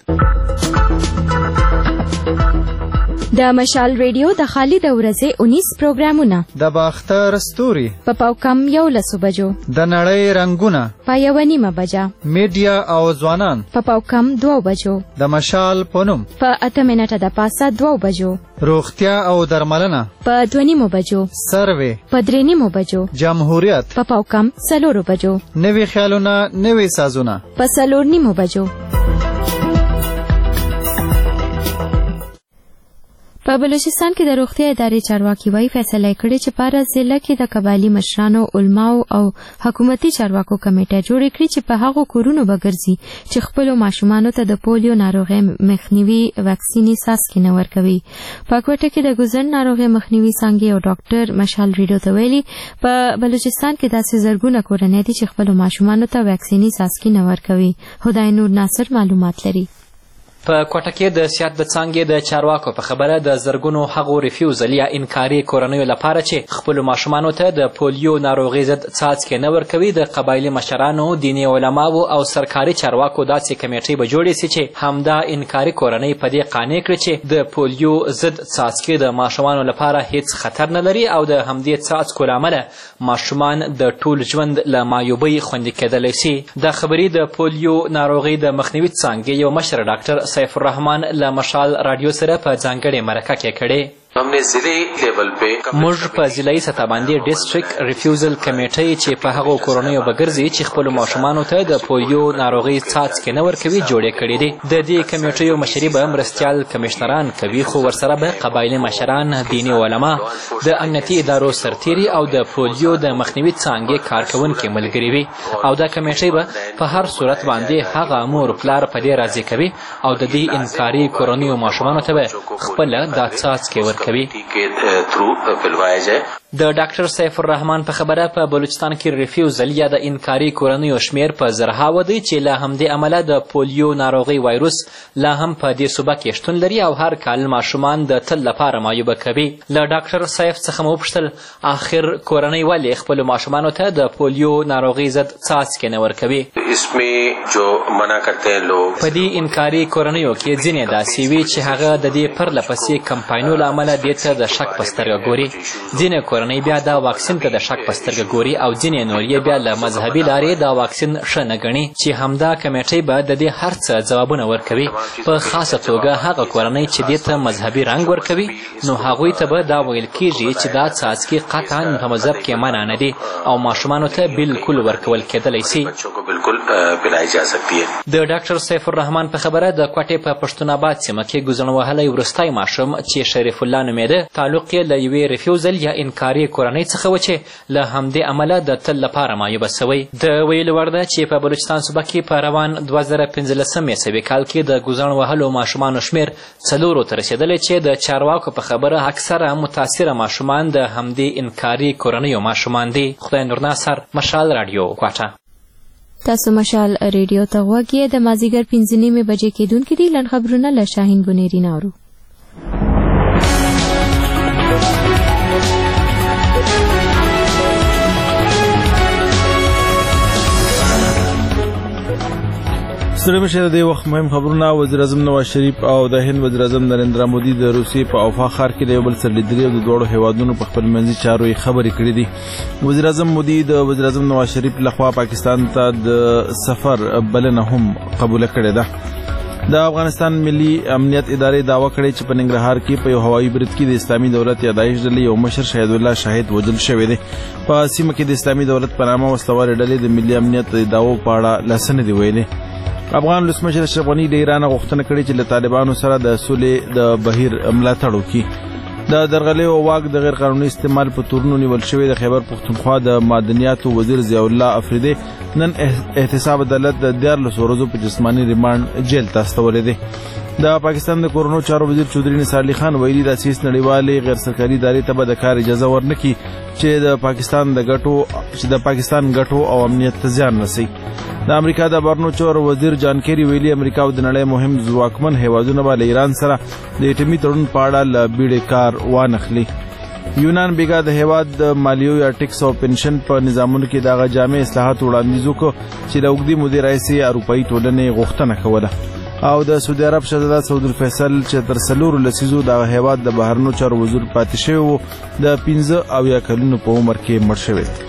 د مشال ریډیو د خالي د ورځې انیس پروګرامونه د باختر ستوري په پاوکم یو لسو بجو د نړۍ رنگونه په یو نیمه بجه میډیا او ځوانان په پاوکم دوه بجو د مشال پونم په اته منټه د پاسه دوه بجو روغتیا او درملنه په دوه نیمو بجو سروې په درې نیمو بجو جمهوریت په پاوکم څلورو بجو نوي خیالونه نوي سازونه په څلور نیمو بجو. په بلوچستان کې د روغتیا ادارې چارواکي وایي فیصله کړې چې په هره ضلع کې د قبایلي مشرانو، علماو او حکومتي چارواکو کمیټه جوړې کړي چې په هغو کورونو به ګرځي چې خپلو ماشومانو ته د پولیو ناروغۍ مخنیوي واکسیني څاڅکي نه ورکوي. په کوټه کې د ګوزن ناروغۍ مخنیوي څانګې او ډاکټر مشال ریډیو ته ویلي په بلوچستان کې داسې زرګونه کورنۍ دي چې خپلو ماشومانو ته واکسیني څاڅکي نه ورکوي. خدای نور ناصر معلومات لري. په کوټه کې د سیاحت د څانګې د چارواکو په خبره د زرګونو هغو ریفیوزل یا انکاري کورنیو لپاره چې خپلو ماشومانو ته د پولیو ناروغۍ ضد څاڅکي نه ورکوي د قبایلي مشرانو، دیني علماو او سرکاري چارواکو داسې کمیټې به جوړې سي چې همدا انکاري کورنۍ په دې قانع کړي چې د پولیو ضد څاڅکي د ماشومانو لپاره هیڅ خطر نه لري او د همدې څاڅکو له امله ماشومان د ټول ژوند له معیوبۍ خوندي کېدلی سي. دا خبرې د پولیو ناروغۍ د مخنیوي څانګې یو مشر ډاکټر سیف الرحمن له مشال رادیو سره په ځانګړې مرکه کې کړې. موږ په ضلعي سطح باندې ډیسټریکټ ریفیوزل کمیټۍ چې په هغو کورنیو به ګرځي چې خپلو ماشومانو ته د پولیو ناروغۍ څاڅکي نه ورکوي جوړې کړي دي. د دې کمیټیو مشري به مرستیال کمشنران کوي خو ورسره به قبایلي مشران، دیني علما، د امنیتي ادارو سرتیري او د پولیو د مخنیوي څانګې کارکوونکي ملګري وي او دا کمیټۍ به په هر صورت باندې هغه مور پلار په دې راضي کوي او د دې انکاري کورنیو ماشومانو ته به خپله دا څاڅکي ورکوي. د ډاکټر سیف الرحمن په خبره په بلوچستان کې ریفیوزل یا د انکاري کورنیو شمیر په زرهاوه دی چې له همدې امله د پولیو ناروغۍ وایروس لا هم په دې صوبه کې شتون لري او هر کال ماشومان د تل لپاره معیوبه کوي. له ډاکټر سیف څخه مو وپوښتل آخر کورنۍ ولې خپلو ماشومانو ته د پولیو ناروغۍ ضد څاڅکي نه ورکوي؟ په دې انکاري کورنیو کې ځینې داسې وي چې هغه د دې پرله پسې کمپاینونو له امله دې ته د شک په سترګه ګوري. ځینې کورنۍ بیا دا واکسین ته د شک په سترګه ګوري او ځینې نور یې بیا له مذهبي لارې دا واکسین ښه نه ګڼي چې همدا کمیټۍ به د دې هر څه ځوابونه ورکوي. په خاصه توګه هغه کورنۍ چې دې ته مذهبي رنګ ورکوي نو هغوی ته به دا ویل کیږي چې دا څاڅکي قطعا په مذهب کې منع نه دي او ماشومانو ته بالکل ورکول کېدلی سي. د ډاکټر سیف الرحمن په خبره د کوټې په پښتون آباد سیمه کې ګوزن وهلی وروستی ماشوم چې شریف الله نومېده تعلق یې له یوې ریفیوزل یا انکاري انکاري کورنۍ څخه و چې له همدې امله د تل لپاره معیوبه سوی. د ویلو وړ ده چې په بلوچستان صوبه کې په روان دوه زره پنځلسم عیسوي کال کې د ګوزڼ وهلو ماشومانو شمېر څلورو ته رسېدلی چې د چارواکو په خبره اکثره متاثره ماشومان د همدې انکاري کورنیو ماشومان دي. خدای نور ناصر، مشال راډیو، کوټه. تاسو مشال ریډیو ته غوږ یې. د مازدیګر پنځه نیمې بجې کېدونکي دي. لنډ خبرونه له شاهین بنیري نه اورو. ستړي مشه د دې وخت مهم خبرونه. وزیر اعظم نواز شریف او د هند وزیر اعظم نریندرا مودي د روسیې په اوفا ښار کې د یو بل سره لیدلي او د دواړو هیوادونو په خپلمنځي چارو یې خبرې کړې دي. وزیر اعظم مودي د وزیر اعظم نواز شریف لخوا پاکستان ته د سفر بلنه هم قبوله کړې ده. د افغانستان ملي امنیت ادارې دعوه کړې چې په ننګرهار کې په یو هوایي برید کې د اسلامي دولت یادایش ډلې یو مشر شهید الله شاهد وژل شوی دی. په سیمه کې د اسلامي دولت په نامه وسلوالې ډلې د ملي امنیت د دعوو په اړه لاس نه دي ویلي. افغان ولسمشر اشرف غني د ایران غوښتنه کړې چې له طالبانو سره د سولې د بهیر ملاتړ وکړي. د درغلۍ او واک د غیر قانوني استعمال په تورونو نیول شوی د خیبر پښتونخوا د معدنیاتو وزیر ضیاء الله افریدي نن احتساب عدالت د دیارلسو ورځو په جسماني ریمانډ جیل ته استولی دی. د پاکستان د کورونو چارو وزیر چودري نثار علي خان ویلي دا سیس نړیوالې غیر سرکاري ادارې ته به د کار اجازه ورنکړي چې د پاکستان د ګټو چې د پاکستان ګټو او امنیت ته زیان رسوي. د امریکا د بهرنیو چارو وزیر جان کیری ویلي امریکا او د نړۍ مهم ځواکمن هیوادونه به له ایران سره د اټومي تړون په اړه له بیړې کار وانخلي. یونان بیګا د هیواد د مالیو یا ټیکس او پنشن په نظامونو کې دغه جامع اصلاحات وړاندیز وکړ چې د اوږدې مودې راهیسې اروپایي ټولنې غوښتنه کوله. او د سعودي عرب شهزاده سعود الفیصل چې تر څلورو لسیزو دغه هیواد د بهرنیو چارو وزیر پاتې شوی و د پنځه اویا کلونو په عمر کې مړ شوی دی.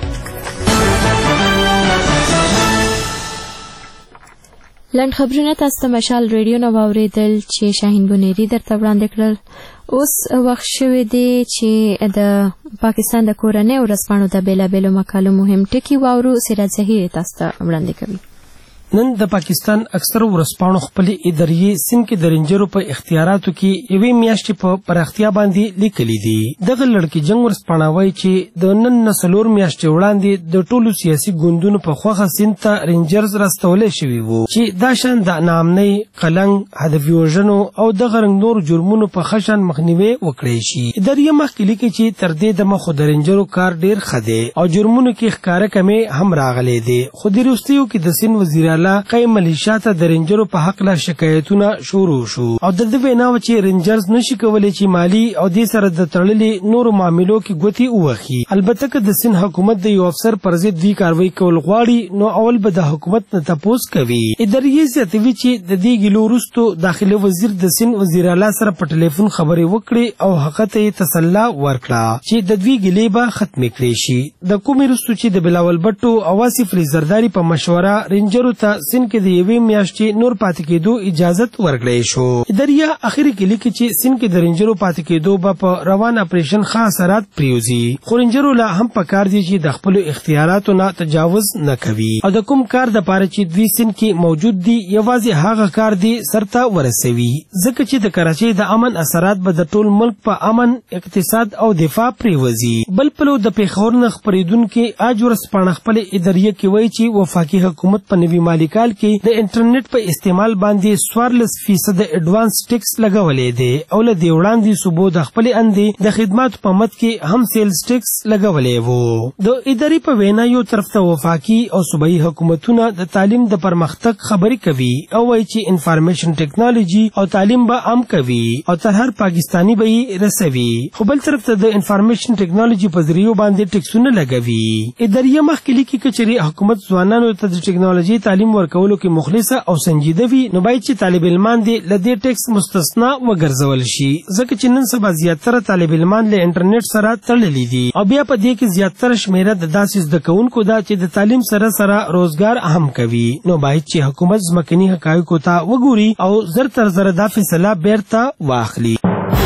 لنډ خبرونه تاسو ته مشال ریډیو نه واورېدل چې شاهین بنیري درته وړاندې کړل. اوس وخت شوی دی چې د پاکستان د کورنۍ ورځپاڼو د بېلابېلو مقالو مهم ټکي واورو. سراج ظهیر تاسو ته وړاندې کوي. نن د پاکستان اکثر ورځپاڼو خپلې ادارې سند کې د رینجرو په اختیاراتو کې یوې میاشتې په پراختیا باندې لیکلي دي. دغه لړکي جنګ ورځپاڼه وایي چې د نن نه څلور میاشتې وړاندې د ټولو سیاسي ګوندونو په خوښه سند ته رینجرز راستولی شوي وو چې دا شان د ناامنۍ، قلنګ، هدفي وژنو او دغه رنګ نور جرمونو په ښه شان مخنیوی وکړی شي. ادارې مخکې لیکي چې تر دې دمه خو د رینجرو کار ډېر ښه دی او جرمونو کې ښکاره کمې هم راغلی دی. خو د وروستیو کې د سند وزیر قای ملیشیا ته د رینجرو په حق لا شکایتونه شروع شو او د دې ویناو چې رینجرز نشي کولای چې مالی او د سره د تړلې نورو معاملو کې ګوتی ووخي. البته که د سند حکومت د یو افسر پر ضد دی کاروایی کول غواړي نو اول به د حکومت نه تپوس کوي. ادارې زیاتوي چې د دې ګلو وروسته داخله وزیر د سند وزیر اعلی سره په ټلیفون خبرې وکړي او هغه ته تسلی ورکړه چې د دوی ګلې به ختم کړي شي. د کومې وروسته چې د بلاول بټو او واصف علی زرداری په مشوره رینجرو ته سند کې د یوې میاشتې نور پاتې کېدو اجازت ورکړی شو. ادارې اخر کې لیکي چې سند کې د رینجرو پاتې کېدو به په روان اپریشن ښه اثرات پریوزي. خو رینجرو لا هم پکار دي چې د خپلو اختیاراتو نه تجاوز نه کوي او د کوم کار د پاره چې دوی سند کې موجود دي یوازې هغه کار دی سرته ورسوي. ځکه چې د کراچۍ د امن اثرات به د ټول ملک په امن، اقتصاد او دفاع پریوزي. بل پلو د پیښور نه خپرېدونکي آج ورځپاڼه خپلې ادارې کې وایي چې وفاقي حکومت په نوي مالي کال کې د انټرنیټ په استعمال باندې څوارلس فیصد اډوانس ټیکس لګولې دی او له دې وړاندې صوبو د خپلې اندې د خدماتو په مد کې هم سیلز ټیکس لګولې وو. د ادارې په وینا یو طرف ته وفاقي او صوبایي حکومتونه د تعلیم د پرمختګ خبرې کوي او وایي چې انفارمیشن ټیکنالوژي او تعلیم به عام کوي او تر هر پاکستانی به یې رسوي. خو بل طرف ته د انفارمیشن ټیکنالوژي په ذریعو باندې ټیکسونه لګوي. ادارې مخکې لیکي که چېرې حکومت ځوانانو ته د ټیکنالوژي تعلیم ورکولو کې مخلصه او سنجیده وي نو باید چې طالب علمان دې له دې ټیکس مستثنا وګرځول شي. ځکه چې نن سبا زیاتره طالب علمان له انټرنیټ سره تړلي دي او بیا په دې کې زیاتره شمیره د داسې زده کوونکو ده چې د تعلیم سره سره روزګار اهم کوي. نو باید چې حکومت ځمکني حقایقو ته وګوري او زر تر زر دا فیصله بیرته واخلي.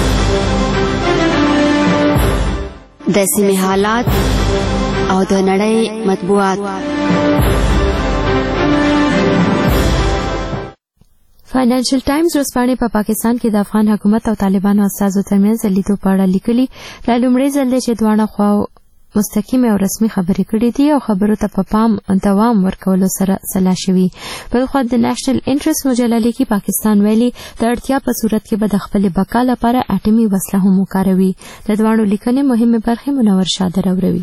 د سیمې حالات او د نړۍ مطبوعات. فاینانشل ټایمز ورځپاڼې په پاکستان کې د افغان حکومت او طالبانو استازو ترمنځ د لیدو په اړه لیکلي دا لومړی ځل دی چې دواړه خواو مستقیمه او رسمي خبرې کړې دي او خبرو ته په پام دوام ورکولو سره سلا شوي. بل خوا د نېشنل انټرست مجله لیکي پاکستان ویلي د اړتیا په صورت کې به د خپلې بقا لپاره اټومي وسله هم وکاروي. د دواړو لیکنې مهمې برخې منور شاه راوړي.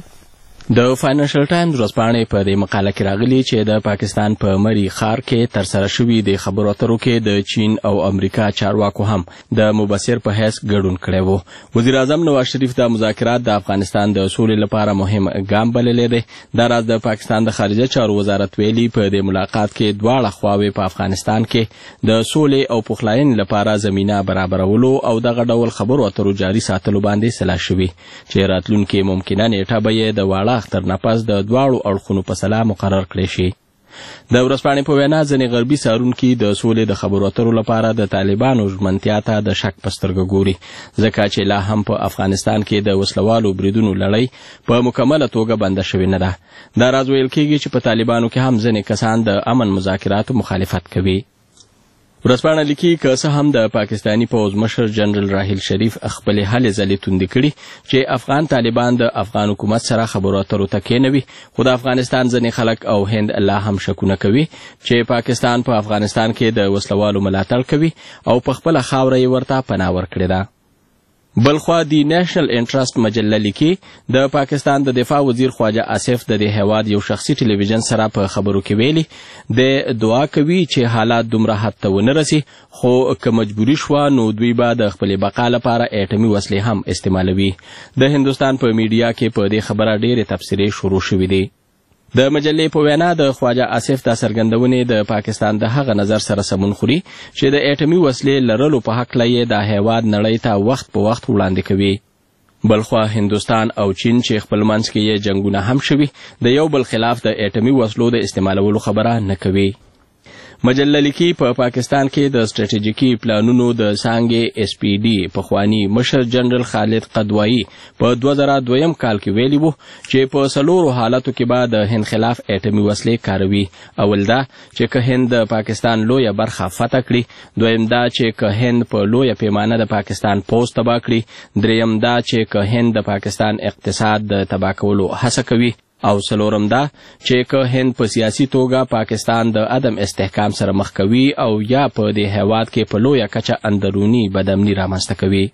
د فاینانشل ټایمز ورځپاڼې په دې مقاله کې راغلي چې د پاکستان په مری ښار کې ترسره شوي د خبرو اترو کې د چین او امریکا چارواکو هم د مبصر په حیث ګډون کړی و. وزیر اعظم نواز شریف د مذاکرات د افغانستان د سولې لپاره مهم ګام بللی دی. دا راز د پاکستان د خارجه چارو وزارت ویلي په دې ملاقات کې دواړه خواوې په افغانستان کې د سولې او پخلاینې لپاره زمینه برابرولو او دغه ډول خبرو اترو جاري ساتلو باندې سلا شوي چې راتلونکي ممکنه نیټه به یې د واړه اختر نفس د دواړو اړخونو په سلا مقرر کړی شي. د ورځپاڼې په وینا ځینې غربي څارونکي د سولې د خبرو اترو لپاره د طالبانو ژمنتیا ته د شک په سترګه ګوري ځکه چې لا هم په افغانستان کې د وسلوالو بریدونو لړۍ په مکمله توګه بنده شوې نه ده. دا راز ویل کېږي چې په طالبانو کې هم ځینې کسان د امن مذاکراتو مخالفت کوي. ورځپاڼه لیکي که څه هم د پاکستاني پوځ مشر جنرال راحیل شریف خپلې هلې ځلې توندې کړي چې افغان طالبان د افغان حکومت سره خبرو اترو ته کېنوي، خو د افغانستان ځینې خلک او هند لا هم شکونه کوي چې پاکستان په افغانستان کې د وسلوالو ملاتړ کوي او په خپله خاوره یې ورته پناه ورکړې ده. بلخوا دی نېشنل انټرست مجله لیکي د پاکستان د دفاع وزیر خواجه آصف د دې هیواد یو شخصي ټلویزیون سره په خبرو کې ویلي د دعا کوي چې حالات دومره حد ته ونه رسي، خو که مجبوري شوه نو دوی به د خپلې بقا لپاره اټومي وسلې هم استعمالوي. د هندوستان په میډیا کې په دې خبره ډېرې تبصرې شروع شوې دي. د مجلې په وینا د خواجه آصف دا څرګندونې د پاکستان د هغه نظر سره سمون خوري چې د اټومي وسلې لرلو په هکله یې د هیواد نړۍ ته وخت په وخت وړاندې کوي. بلخوا هندوستان او چین چې خپل منځ کې یې جنګونه هم شوي د یو بل خلاف د اټومي وسلو د استعمالولو خبره نه کوي. مجله لیکي په پا پاکستان کې د سټریټیجیکي پلانونو د څانګې اس پی ډي پخوانی مشر جنرال خالد قدوایی په دوه زره دویم کال کې ویلي وو چې په څلورو حالاتو کې به د هند خلاف اټومي وسلې کاروي. اول دا چې که هند د پاکستان لویه برخه فتح کړي، دویم دا چې که هند په لویه پیمانه د پاکستان پوځ تباه کړي، دریم دا چې که هند د پاکستان اقتصاد د تباه کولو هڅه کوي، او څلورم دا چې که هند په سیاسي توګه پاکستان د عدم استحکام سره مخ کوي او یا په دې هیواد کې په لویه کچه اندروني بدامني رامنځته کوي.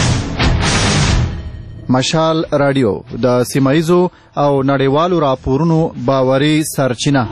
مشال رادیو د سیمایزو او نړیوالو راپورونو باوري سرچینه.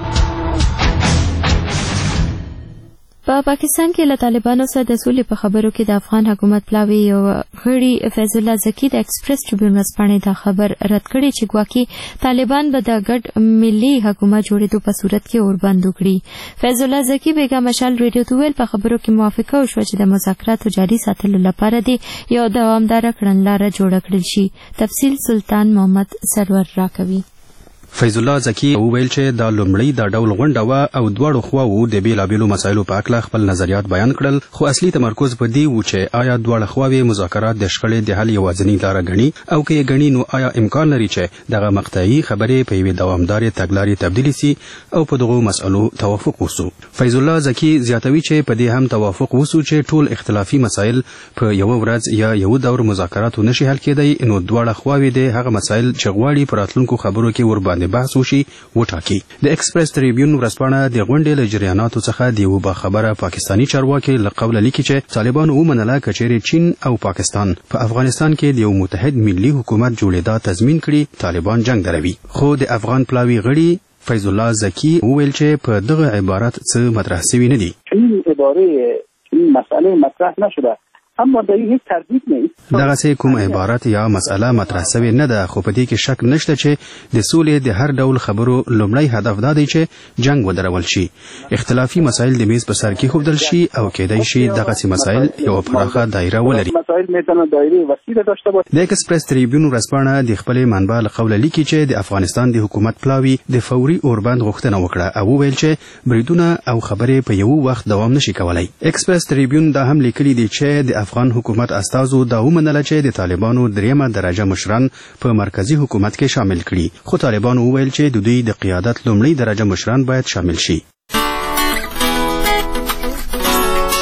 په پاکستان کې له طالبانو سره د سولې په خبرو کې د افغان حکومت پلاوی یو غړي فیض الله زکی د ایکسپریس ټریبیون ورځپاڼې دا خبر رد کړی چې ګواکې طالبان به د ګډ ملي حکومت جوړېدو په صورت کې اوربند وکړي. فیض الله زکی بیګا مشال ریډیو ته ویل په خبرو کې موافقه وشوه چې د مذاکراتو جاري ساتلو لپاره دی یو دوامداره کړنلاره جوړه کړل شي. تفصیل سلطان محمد سرور راکوي. فیض الله زکی وویل چې دا لومړی دا ډول غونډه وه او دواړو خواوو د بېلابېلو مسایلو په هکله خپل نظریات بیان کړل، خو اصلي تمرکز په دې و چې آیا دواړه خواوې مذاکرات د شخړې د حل یوازینۍ لاره ګڼي او که یې ګڼي نو آیا امکان لري چې دغه مقطعي خبرې په یوې دوامدارې تګلارې تبدیلې سي او په دغو مسألو توافق وسو. فیض الله زکی زیاتوي چې په دې هم توافق وسو چې ټول اختلافي مسایل په یوه ورځ یا یو دور مذاکراتو نشي حل کېدی، نو دواړه خواوې د هغه مسایل چې غواړي په راتلونکو خبرو کې ورباندې بحث وشي وټاکي. د ایکسپریس ټریبیون ورځپاڼه د غونډې له جریاناتو څخه د یوه باخبره پاکستاني چارواکي له قوله لیکي چې طالبانو ومنله که چیرې چین او پاکستان په افغانستان کې د یو متحد ملي حکومت جوړېدا تضمین کړي طالبان جنگ دروي. خو د افغان پلاوي غړي فیض الله زکی وویل چې په دغه عبارت څه مطرح سوي نه دي. این عباره این مسئله مطرح نشده، اما در هیچ تردید نیست. دغسې کوم عبارت یا مسئله مطرح سوې نه ده، خو په دې کې شک نشته چې د سولې د هر ډول خبرو لومړی هدف دا دی چې جنگ ودرول شي، اختلافي مسایل د میز په سر کېښودل شي او کېدای شي دغسې مسایل یوه پراخه دایره ولري. مسایل میتونه دایره وسیع داشته باشه. د ایکسپریس ټریبیون ورځپاڼه د خپلې منبع له قوله لیکي چې د افغانستان د حکومت پلاوي د فوري اوربند غوښتنه وکړه او وویل چې بریدونه او خبرې په یو وخت دوام نشي کولی. ایکسپریس ټریبیون دا هم لیکلي دي چې د افغان حکومت استازو دا ومنله چې د طالبانو دریمه درجه مشران په مرکزی حکومت کې شامل کړي، خو طالبانو وویل چې د دوی د قیادت لومړی درجه مشران باید شامل شي.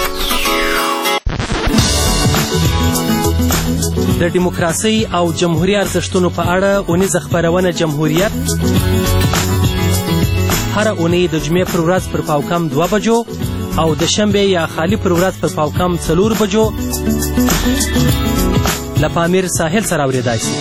د دیموکراسۍ او جمهوري ارزښتونو په اړه اونیزه خپرونه جمهوریت هره اونۍ د جمعې پر ورځ پر پاوکم دوه بجو او د شنبې یا خالی پر ورځ پر پاوکم څلور بجو له پامیر ساحل سره اورېدای شي.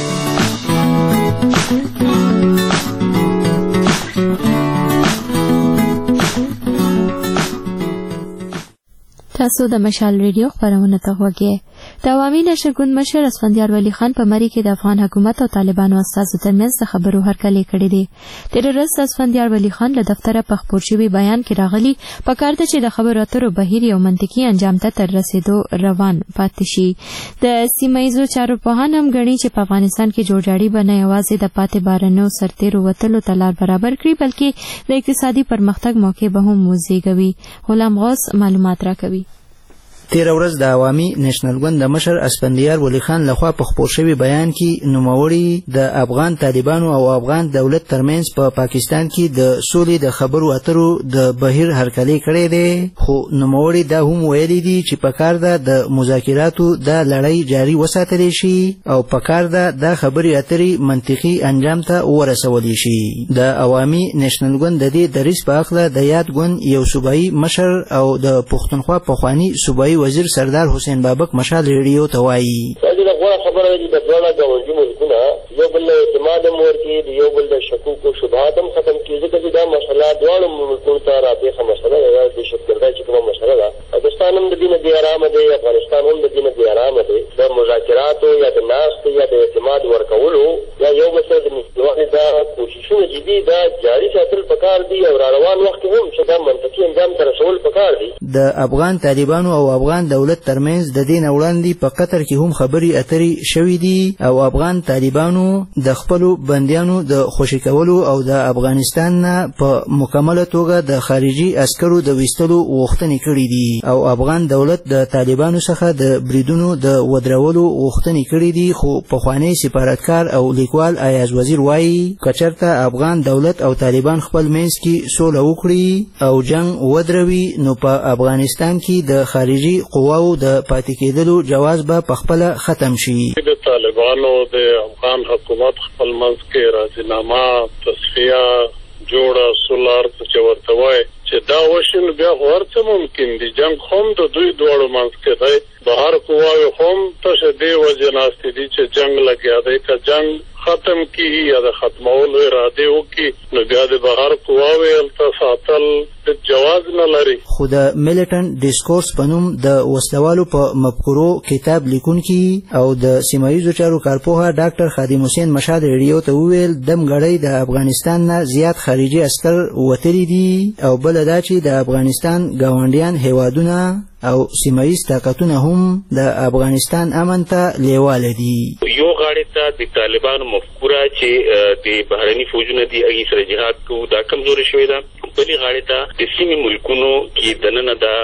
تاسو د مشال ریډیو خپرونه ته غوږی. د عوامي نشر ګوند مشر اسفندیار ولی خان په مری کې د افغان حکومت او طالبانو استازو ترمنځ د خبرو هرکلی کړی دی. تېره ورځ اسفندیار ولی خان له دفتره په خپور شوي بیان کې راغلي پکار ده چې د خبرو اترو بهیر یو منطقي انجام ته تر رسېدو روان پاتې شي. د سیمه ییزو چارو پوهان هم ګڼي چې په افغانستان کې جوړجاړي به نه یوازې د پاتې بارنو سرتېرو وتلو ته لار برابر کړي بلکې د اقتصادي پرمختګ موقع به هم وزېږوي. غلام غوث معلومات راکوي. تیره ورځ د عوامي نېشنل ګوند د مشر اسفندیار ولی خان لخوا په خپور شوي بیان کې نوموړي د افغان طالبانو او افغان دولت ترمنځ په پا پاکستان کې د سولې د خبرو اترو د بهیر هرکلی کړی دی، خو نوموړي دا هم ویلي دي چې پکار ده د مذاکراتو دا لړۍ جاري وساتلی شي او پکار ده دا خبرې اترې منطقي انجام ته ورسولی شي. د عوامي نېشنل ګوند د دې دریځ په هکله د یاد ګوند یو صوبایي مشر او د پښتونخوا پخواني صوبایي وزیر سردار حسین بابک مشال ریډیو ته وایي. دا غوړه خبره ده چې د دواړه ګاونډي ملکونه یو بل له اعتماد هم ورکړي، د یو بل د شکوک او شبهات هم ختم کړي، ځکه چې دا مسله دواړو ملکونو ته راپېښه مسله ده. د دهشتګردۍ چې کومه مسله ده، پاکستان هم د دې نه بې ارامه دی، افغانستان هم د دې نه بې ارامه دی. د مذاکراتو یا د ناستې یا د اعتماد ورکولو یا یو بل سره د نږدېوالي دا کوششونه چې دي دا جاري ساتل پکار دي او را روان وخت کې هم چې دا منطقي انجام ته رسول پکار دي. د افغان طالبانو او افغان دولت ترمنځ د دې نه وړاندې په قطر کې هم خبرې اترې شوې دي او افغان طالبانو د خپلو بندیانو د خوشي کولو او د افغانستان نه په مکمله توګه د خارجي عسکرو د ویستلو غوښتنې کړې دي او افغان دولت د طالبانو څخه د بریدونو د ودرولو غوښتنې کړې دي. خو پخوانی سفارتکار او لیکوال ایاز وزیر وایي که چېرته افغان دولت او طالبان خپل منځ کې سوله وکړي او جنگ ودروي نو په افغانستان کې د خارجي قواو د پاتې کېدلو جواز به پخپله ختم شي. د طالبانو د افغان حکومت خپل منځ کې راضینامه تصفیه جوړه سولار چې ورته وایي چې دا وشي نو بیا خو هر څه ممکن دي. جنګ هم د دوی دواړو منځ کې دی، بهر قواوې هم تشه دې وجې ناستې دي چې جنګ لګیا دی. که جنګ ختم کیږي یا د ختمولو اراده وکړي نو بیا د بهر قواوې هلته ساتل جواز نه لري. خو د میلیټنټ ډیسکورس په نوم د وسلوالو په مفکورو کتاب لیکونکي او د سیمه ییزو چارو کارپوهه ډاکټر خادم حسین مشال ریډیو ته وویل دم ګړی د افغانستان نه زیات خارجي عسکر وتلي دي او بله دا چې د افغانستان ګاونډیان هیوادونه او سیمه ییز طاقتونه هم د افغانستان امن ته لیواله دي. یو غاړې ته د طالبانو مفکوره چې د بهرني فوجونه دي هغې سره جهاد کوو دا کمزورې شوې ده، بلې غاړې ته د سیمې ملکونو کې دننه دا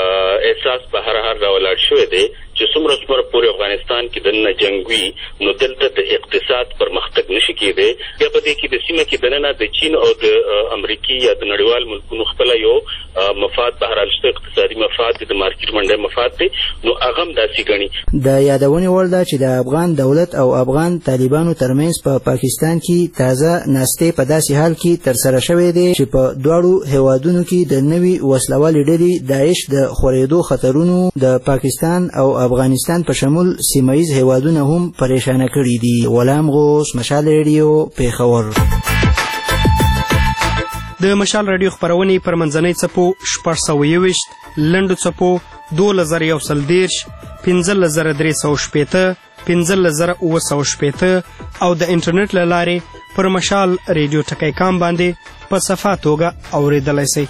احساس په هر هر راولاړ شوی دی چې څومره څومره پورې افغانستان کې دننه جنګ وي نو دلته د اقتصاد پرمختګ نشي کېدی. بیا په دې کې د سیمه کې دننه د چین او د امریکې یا د نړیوال ملکونو خپله یو مفاد بهرحال شته، اقتصادي مفاد د مارکیټ منډی مفاد دی، نو هغه هم داسې ګڼي. د یادونې وړ ده چې د افغان دولت او افغان طالبانو ترمنځ په پا پاکستان کې تازه ناستې په داسې حال کې ترسره شوې دي چې په دواړو هیوادونو کې د نوي وسلوالې ډلې داعش د خورېدو خطرونو د پاکستان او افغانستان په شمول سیمه ییز هیوادونه هم پریشانه کړي دي. غلام غوث مشال ریډیو پیښور. د مشال راډیو خپرونې پر منځنۍ څپو شپږ سوه یوویشت، لنډو څپو دولس زره یو سل دېرش، پنځلس زره درې سوه شپېته، پنځلس زره اووه سوه شپېته او د انټرنیټ له لارې پر مشال ریډیو ټکی کام باندې په صفا توګه اورېدلی شئ.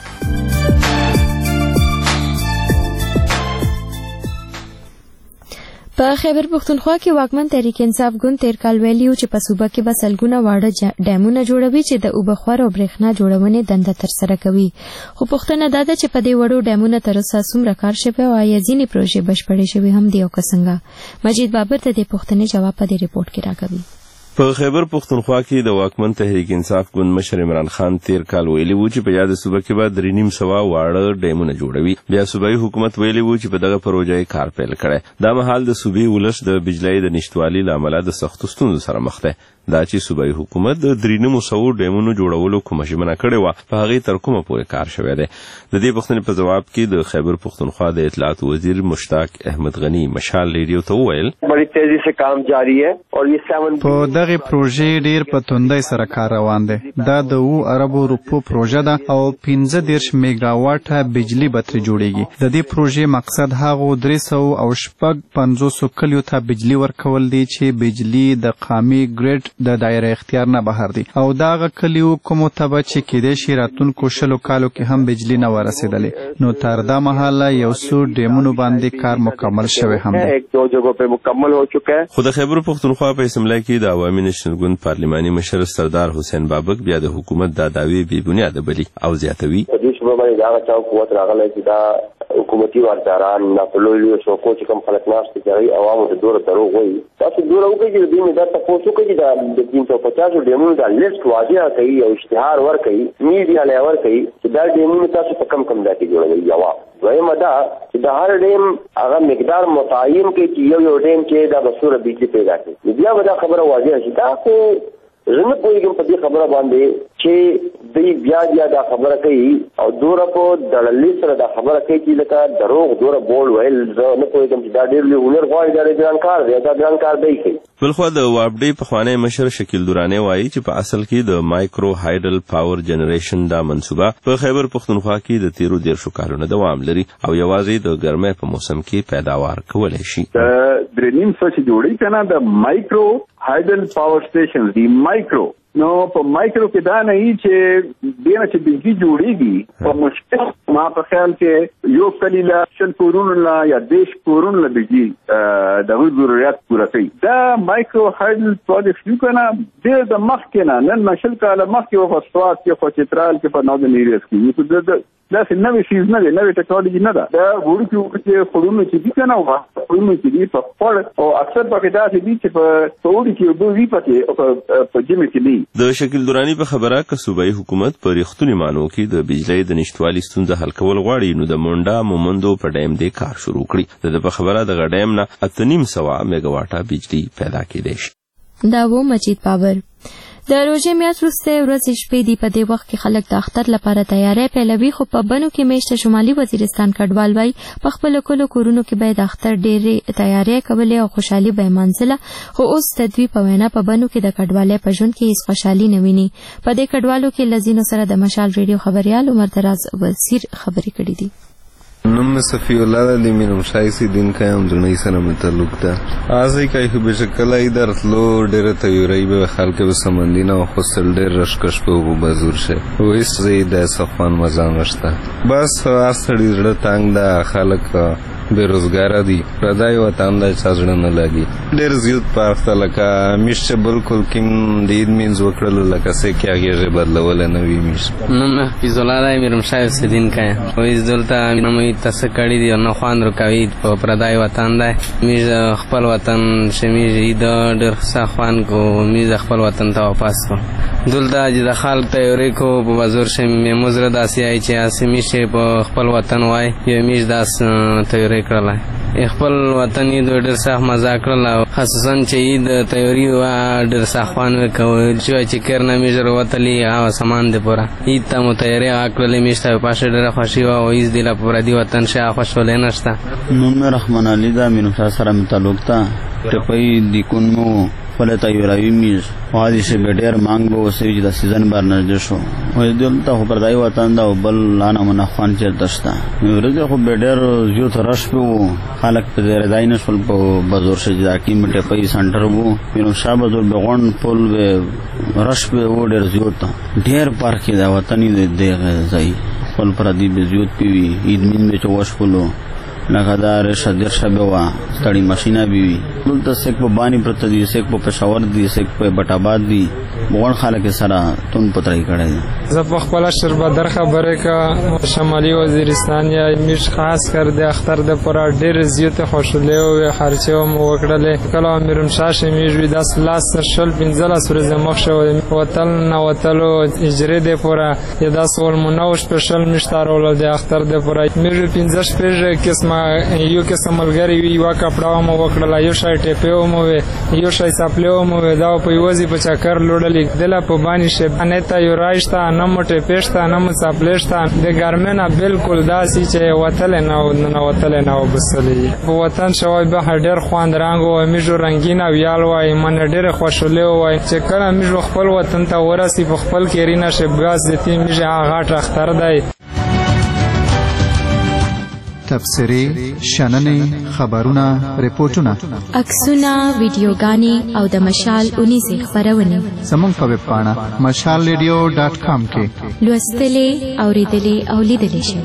په خیبر پښتونخوا کې واکمن تحریک انصاف ګوند تیر کال ویلي و چې په صوبه کې به سلګونه واړه ډیمونه جوړوي چې د اوبه خوار او برېښنا جوړونې دنده ترسره کوي. خو پوښتنه دا ده چې په دې وړو ډیمونو تر اوسه څومره کار شوی او آیا ځینې پروژې بشپړې شوې هم دي او که څنګه. مجید بابر د دې پوښتنې جواب په دې ریپورټ کې راکوي. په خیبر پښتونخوا کې د واکمن تحریک انصاف ګوند مشر عمران خان تیر کال ویلي و چې په یاد صوبه کې به درې نیم سوه واړه ډیمونه جوړوي. بیا صوبایي حکومت ویلي و چې په دغه پروژه یې کار پیل کړی. دا مهال د صوبې ولس د بجلۍ د نشتوالي له امله د سختو ستونزو سره مخ دی. دا چې صوبایي حکومت د درې نیمو سوو ډیمونو جوړولو کومه ژمنه کړې وه په هغې تر کومه پورې کار شوی دی. د دې پوښتنې په جواب کې د خیبر پښتونخوا د اطلاعات وزیر مشتاق احمد غني مشال ریډیو ته وویل بڑی تیزی سے کام جاری ہے اور یہ سیون په دغه پروژې ډیر په توندۍ سره کار روان دی. دا د اوو اربو روپو پروژه ده او پنځه دېرش میګاواټه بجلي به ترې جوړیږي. د دې پروژې مقصد هغو درې سوو او شپږ پنځوسو کلیو ته بجلي ورکول دي چې بجلي د قامي ګریډ د دایره اختیار نه بهر دي او دغه کلیو کومو ته به چې کېدای شي راتلونکو شلو کالو کې هم بجلي نه ورسېدلې. نو تر دا مهاله یو څو ډیمونو باندې کار مکمل شوی هم دی. خو د خیبر پښتونخوا په اسمبلی کې د عوامي نېشنل ګوند پارلماني مشر سردار حسین بابک بیا د حکومت دا دعوی بې بنیاده بلي او زیاتوي په دې شوبه باندې دا چا قوت راغلی چې دا حکومتي وارداران دا په لویو شوکو چې کوم خلک ناست دي هغوی عوامو ته دوره دروغ وایي. تاسو دوره وکړئ چې د دوی نه دا تپوس وکړئ چې دا د تین سوه پچاسو ډیمونو دا لیسټ واضح کوي او اشتهار ورکوي میډیا له ورکوي چې دا ډیمونه تاسو په کم کم ځای کې جوړوئ. جواب دویمه دا چې د هر ډیم هغه مقدار متعین کړي چې یو یو ډیم چې دا به څومره بجلي پیدا کړي. بیا به دا خبره واضح شي. دا خو زه نه پوهېږم په دې خبره باندې چې دوی بیا بیا دا خبره کوي او دوره په دړلې سره دا خبره کوي چې لکه دروغ دوره بول ویل. زه نه پوهېږم چې دا ډېر لوی هنر غواړي. دا ډېر ګران کار دی. دا ګران کار دی کوي. بلخوا د وابډې پخوانی مشر شکیل دراني وایي چې په اصل کې د مایکرو هایډل پاور جنریشن دا منصوبه په خیبر پښتونخوا کې د تیرو دیرشو کالونو دوام لري او یوازې د ګرمۍ په موسم کې پیداوار کولی شي. د درې نیم سوه چې جوړوي که نه د مایکرو هایډل پاور سټیشن دی مایکرو نو په مایکرو کې دا نه وي چې دې نه چې بجلي جوړېږي په مشکل ما په خیال کې یو کلي له شل کورونو له یا دېرش کورونو له بجلي د هغوی ضرورت پوره کوي. دا مایکرو هایډل پروجیکټ یو که نه ډېر د مخکې نه نن نه شل کاله مخکې و په سوات کې په چترال کې په ناردن ایریاز کې داسې نوې شیز نه دی. نوې ټیکنالوژي نه ده. دا وړوکي وړوکي خړونه چې دي که نه خړونه چې دي په خړ او اکثر پکې داسې دي چې په وړي کې اوبه وي پکې په ژمي کې نه. د شکیل دراني په خبره که صوبایي حکومت په ریښتوني معنو کې د بجلۍ د نشتوالي ستونزه حل کول غواړي نو د مونډا مومندو په ډیم دې کار شروع کړي. د ده په خبره دغه ډیم نه اته نیم سوه میګاواټه بجلي پیدا کېدی شي. دا و مجید بابر. د روژې میاشت وروسته ورځې شپې دي. په دې وخت کې خلک د اختر لپاره تیاری پیلوي خو په بنو کې میشته شمالي وزیرستان کډوال وایي په خپلو کلو کورونو کې به د اختر ډېرې تیاری کولې او خوشحالي به یې منځله. خو اوس د دوی په وینا په بنو کې د کډوالۍ په ژوند کې هېڅ خوشحالي نه ویني. په دې کډوالو کې له ځینو سره د مشال ریډیو خبریال عمر دراز وزیر خبرې کړې دي. نم صفی الله علی مینم شایسی دین کایم دنی سره متعلق ده ازي کای خو بشکلای درتلو ډیره تیاری به خلک به سمندینه او خپل ډیر رشکش په بازور شه وېس زید صفان مزامشته بس هر سړي زړه تنگ ده خلک بیروزګار دي پردای وطن د چاځړه نه لګي ډیر زیات پارخته لکه میشه بالکل کیم د دې مینز وکړل لکه سه کېږي بدلول نه وی میش نن حفظ الله دای میرم شایف سدین کای وېس دلته نمې تاسو کړي دي نو خوان رکوي په پردای وطن ده میز خپل وطن شمیږي د ډیر ښه کو میز خپل وطن ته واپس کو دلته چې د خلک تیاری کو په بازار شمه مزره داسي ای چې اسمی شه په خپل وطن وای یو میز داس تیاری کړل خپل وطن یې ډېر سخت مزه کړل خصوصا چې د تیاری و ډېر سخت خوان وکول چې کرنه مې زر وتلی هغه سامان دی پورا ایت مو تیاری کړل مې شته پاشه ډېر خوشي و او ایز دی لا پورا دی وطن شه خوشاله نشته. نوم رحمان علي دا مینو سره متعلق تا ټپي دی کونمو خپل تیاری میز وادي سه ډېر مانګ به وسې چې د سیزن بار نه شو وای دلته خو پردای وطن دا بل لانا منخوان چې دستا ورته خو ډېر یو ترش په خلک په زیردای نشول په بازار شجدا کې مټه په سنټر وو نو شابه زور بغون پول به رش په وډر زیوت ډېر پارک دا وطني دې ځای خپل پردی به زیوت پیوي عید مين به چوش پلو لکه دا ریشه دیرشه به وه ستړي ماشینه به وي دلته سیک په باني پرته دي سیک په پېښور دي سیک په بټاباد دي غون خلک سره تون پترای کړی دي زه په خپل شربدر خبرې کا شمالي وزیرستان یا مش خاص کر د اختر د پر ډېر زیات خوشاله او خرچه مو وکړلې کله میرم شاشه میږي د لاس شل پنځله سره زموږ شو وتل نو وتلو اجرې د پر یا د سول منو سپیشل مشتارول د اختر د پر میږي پنځه شپږ قسمه یو قسم ملګری وی وا کپڑا مو وکړل یو شای ټیپو مو یو شای سپلو مو دا په یوځي په چکر لوړل دله په باندې شه نه ته یو راځتا نه موټه پېشتا نه مو سپلشتا د ګرمنه بالکل داسي چې وتل نه نه وتل نه وبسلې په وطن شوی به ډېر خواند رنگ او میجو رنگین او یال وای من ډېر خوشاله وای چې کله میجو خپل وطن ته ورسی په خپل کېرینا شبګاز دتی میجه هغه اختر دی تفسیری شننې خبرونه ریپورتونه عکسونه ویډیوګانې او د مشال اونیزه خبرونه زموږ په ویب پاڼه مشال ریډیو ډاټ کام کې لوستلې اوریدلې او لیدلې شئ.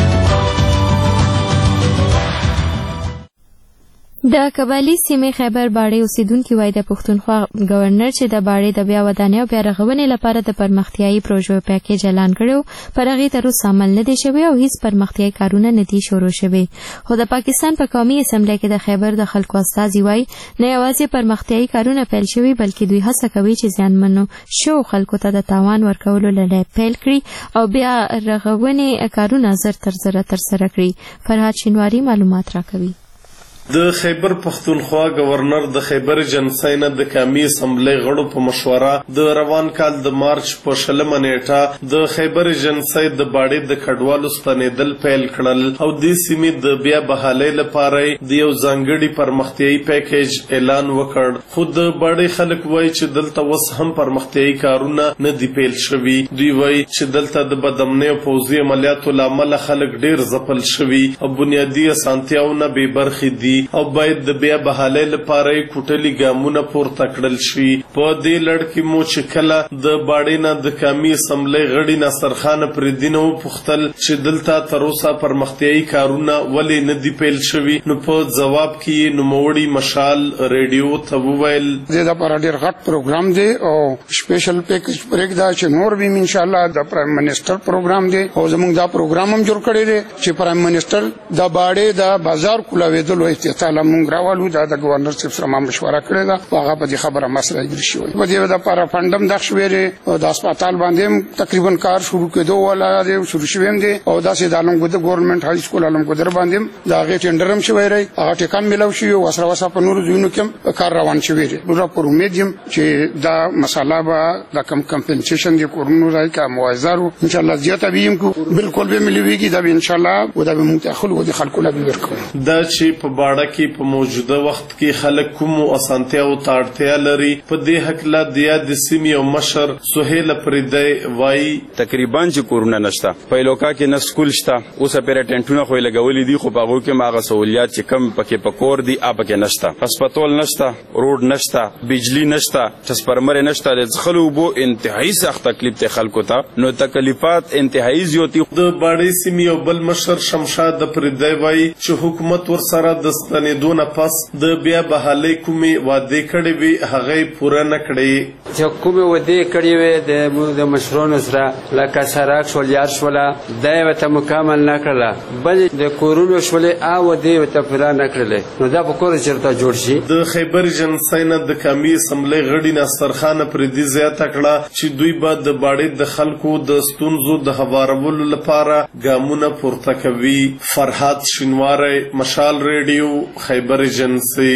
د کابلی سیمې خیبر باړې اوسیدونکو وایي د پښتونخوا گورنر چې د باړې د بیا ودانۍ او بیا رغونې لپاره د پرمختیایي پروژو پیکیج اعلان کړو پر هغې تر اوسه عمل نه دی شوی او هیڅ پرمختیایي کارونه نه دي شروع شوي. خو د پاکستان په قومي اسمبلی کې د خیبر د خلکو استازي وایي نه یوازې پرمختیایي کارونه پیل شوي بلکې دوی هڅه کوي چې زیانمنو شو خلکو ته د تاوان ورکولو له لارې پیل کړي او بیا رغونې کارونه زر تر زره ترسره کړي. فرهاد شینواری معلومات راکوي. د خیبر پښتونخوا گورنر د خیبر جنسای نه د قومي اسمبلی غړو په مشوره د روان کال د مارچ په شلمه نیټه د خیبر جنسای د باړې د کډوالو ستنېدل پیل کړل او د سیمې د بیا بحالۍ لپاره د یو ځانګړي پرمختیایي پیکیج اعلان وکړ. خو د باړې خلک وایي چې دلته اوس هم پرمختیایي کارونه نه دي پیل شوي. دوی وایي چې دلته د بدامنۍ او پوځي عملیاتو له امله خلک ډېر ځپل شوي او بنیادي اسانتیاونه بې برخې دي او باید د بیا بحالۍ لپاره کوټلي ګامونه پورته کړل شي. په دې لړ کې مو چې کله د باړې نه د قومي اسمبلی غړي ناصر خان پردین وپوښتل چې دلته تر اوسه پرمختیایي کارونه ولې نه دي پیل شوي نو په جواب کې نوموړي مشال ریډیو ته وویل دا لپاره ډېر غټ پروګرام دی او سپیشل پیکیج پرېږده چې نور به ان شاء الله د پرایم منسٹر پروګرام دی او زموږ دا پروګرام هم جوړ کړی دی چې پرایم منسٹر د باړې د بازار کولاوېدلو تعالی مونږ راولو دا د گورنر صاحب سره مشوره کړې ده او هغه په دې خبره مسله ګرځي شوی په دې د لپاره فندم د شویره او د هسپتال باندې تقریبا کار شروع کېدو ولا دی شروع شویم دي او دا سي د علمګو د ګورنمنت های سکول علمګو در باندې دا غي ټینډرم شوی ری هغه ټکم ملو شي او سره وسه په نور ځینو کې کار روان شوی دی نو پر امید یم چې دا مسله به د کم کمپنسیشن دی کورونو راي کا موازارو ان شاء الله زیاته ویم کو بالکل به ملويږي دا ان شاء الله او دا به متأخل و د خلکو لا ورکو دا چې په باړه کې په موجوده وخت کې خلک کوم اسانتیا او تاړتیا لري په دې حق لا د یاد سیمې او مشر سهیل پردی وای تقریبا چې کورونه نشته په لوکا کې نه سکول شته اوس پر ټنټونه خو لګولې دي خو په هغه کې ماغه سہولیات چې کم پکې پکور دي اپ کې نشته هسپتال نشته روډ نشته بجلی نشته ټرانسفارمر نشته د خلکو بو انتهایی سخت تکلیف ته خلکو ته نو تکلیفات انتهایی زیاتی د باړې سیمې او بل مشر شمشاد پردی وای چې حکومت ور سره د ستنېدو نه پس د بیا بحالۍ کومې وعدې کړې وي هغه پوره نه کړې چې کومې وعدې کړې وي د مشرونو سره لکه سړک شول یار شول دا یې ورته مکمل نه کړله بل د کورونو شولې هغه وعدې ورته پوره نه کړلې نو دا به کور چېرته جوړ شي. د خیبر جنسای نه د قومي اسمبلی غړي ناصر خان پردي زیاته کړه چې دوی به د باړې د خلکو د ستونزو د هوارولو لپاره ګامونه پورته کوي. فرهاد شینواری مشال ریډیو خیبر جنسي.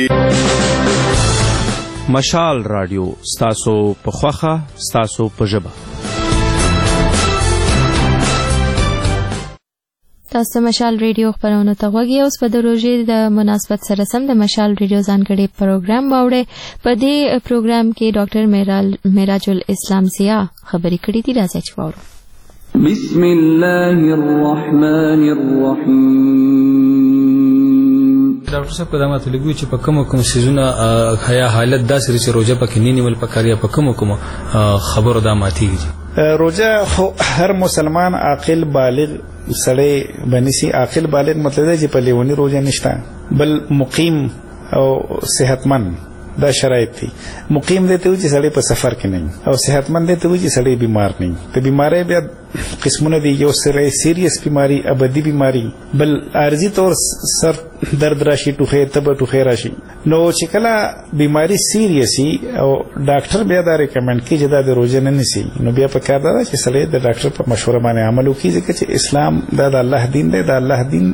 مشال رادیو ستاسو په خوخه ستاسو په ژبه. تاسو مشال ریډیو خبرونه ته غوږی اوس په د روژې د مناسبت سره سم د مشال ریډیو ځانګړي پروګرام باوړې په دې پروګرام کې ډاکټر معراج الاسلام سیا خبرې کړې دي راځي چې واورو. بسم الله الرحمن الرحیم. ډاکټر صاحب کله ماته لګوي چې په کوم کوم سيزونه حیا حالت داسې چې روزه پکې نه نیول پکاریا په کوم کوم خبرو دا ماتيږي. روزه خو هر مسلمان عاقل بالغ سړی بنسي. عاقل بالغ مطلب دی چې په لیونی روزه نشته، بل مقیم او صحتمند دا شرایط دي. مقیم دی ته چې سړی په سفر کې نه او صحتمند دی ته چې سړی بیمار نه. ته بیماری بیا قسمونه دي، یو سره سیریس بیماری، ابدي بیماری، بل عارضی طور سر درد راشي، ټوخه تبه ټوخه راشي. نو چې کله بیماری سیریسي او ډاکټر بیا دا ریکمند کوي چې دا د روزه نه نسی، نو بیا په کار دا چې سړی د ډاکټر په مشوره باندې عمل وکړي، ځکه چې اسلام دا د الله دین دی، د الله دین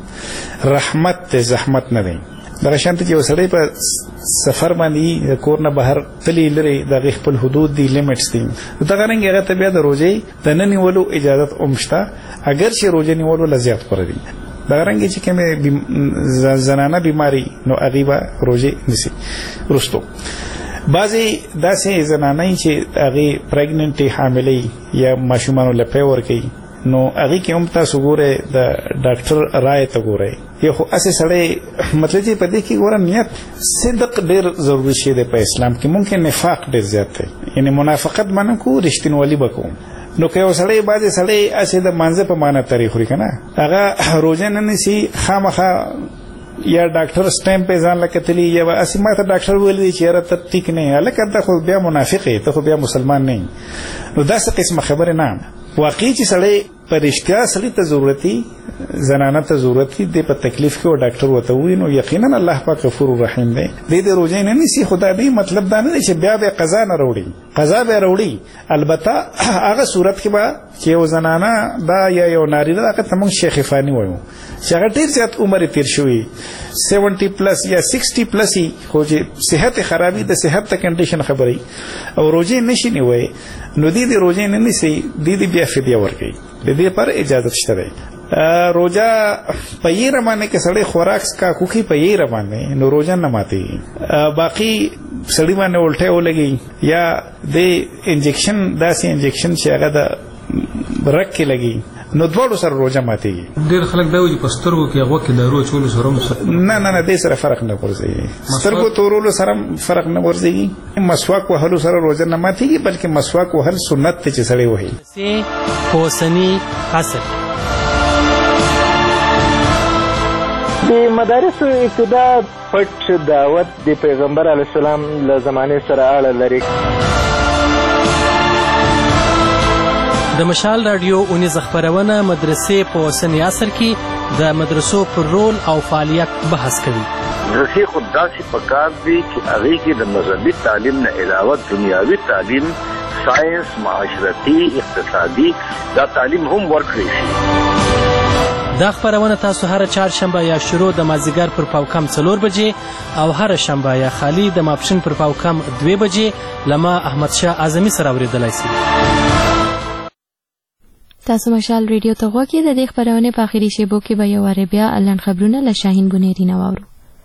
رحمت ته زحمت نه دی. دا شانت چې وسړی په سفر باندې کور نه بهر تلی لري، د خپل حدود دی، لیمټس دي. دا غرنګ هغه ته بیا د روزه د نه نیولو اجازه اومشته، اگر چې روزه نیولو لزیات پر دي. دا غرنګ چې کومه زنانه بیماری نو هغه روزه نسی رستو. بعضی داسې زنانه چې هغه پریګننټ حاملې یا ماشومان له پیور کوي، نو هغه کې هم تاسو ګوره د ډاکټر رائے ته ګوره. یو خو اسې سړی مطلب چې په دې کې ګوره نیت صدق ډېر ضروري شی دی په اسلام کې. ممکن نفاق ډېر زیات دی، یعنی منافقت باندې کو رښتینولي وکړو. نو که یو سړی باندې سړی اسې د مانځه په معنا تاریخ لري کنه، هغه روزه نه نسی خامخا یا ډاکټر سټامپ په ځان لکتلی یا اسې ما ته ډاکټر ویل دي چې را ته ټیک نه الکه ته خو بیا منافق یې، ته خو بیا مسلمان نه. نو دا څه قسمه خبره نه. واقعي چې سړی په رښتیا سړی ته ضرورتي زنانه ته ضرورتي دی په تکلیف کې او ډاکټر وته وي، نو یقینا الله پاک غفور رحیم دی. دې د روزه نه نسی، خدای دې مطلب دا نه دی چې بیا به قضا نه وروړي. قضا به وروړي، البته هغه صورت کې به چې یو زنانه دا یا یو ناری دا که تمون شیخ فانی وایو چې هغه ډیر زیات عمر تیر شوی سیونټي پلس یا سیکسټي پلس خو چې صحت خرابي د صحت ته کنډیشن خبري او روزه نشي نیوي، نو دې دې روزه نه نسی، دې دې بیا فدیه ورکړي. د دې پر اجازه شته ده. روزه په یې رمانه کې سړی خوراک کا کوخي په یې رمانه نو روزه نه ماتي. باقي سړی باندې الټه ولګي یا د انجکشن داسې انجکشن چې هغه د برک کې لګي نو دوړو سره روزه ماتي. ډېر خلک دا وایي په سترګو کې هغه کې دارو چولو سره نه نه نه دې سره فرق نه ورځي. سترګو تورولو سره فرق نه ورځي. مسواک وهلو سره روزه نه ماتي، بلکې مسواک وهل سنت ته چې سړی وهي. سي حسني حسن د مدارس ابتدا پټ دعوت د پیغمبر علیه السلام له زمانه سره اړه لري. د مشال رادیو اونیز خبرونه مدرسې په اوسنی عصر کې د مدرسو پر رول او فعالیت بحث کوي. مدرسې خود داسې پکار دي چې هغې کې د مذهبي تعلیم نه علاوه دنیاوي تعلیم، ساینس، معاشرتي، اقتصادي دا تعلیم هم ورکړی شي. دا خبرونه تاسو هر چهارشنبه یا شروع د مازدیګر پر پاوکم څلور بجې او هر شنبه یا خالی د ماپښین پر پاوکم دوه بجې لما احمد شاه اعظمي سره اوریدلای شئ. تاسو مشال ریډیو ته غوږ د دې خبرونه په اخیری شیبو کې به یو واره بیا الان خبرونه له شاهین بنيري نه واورو.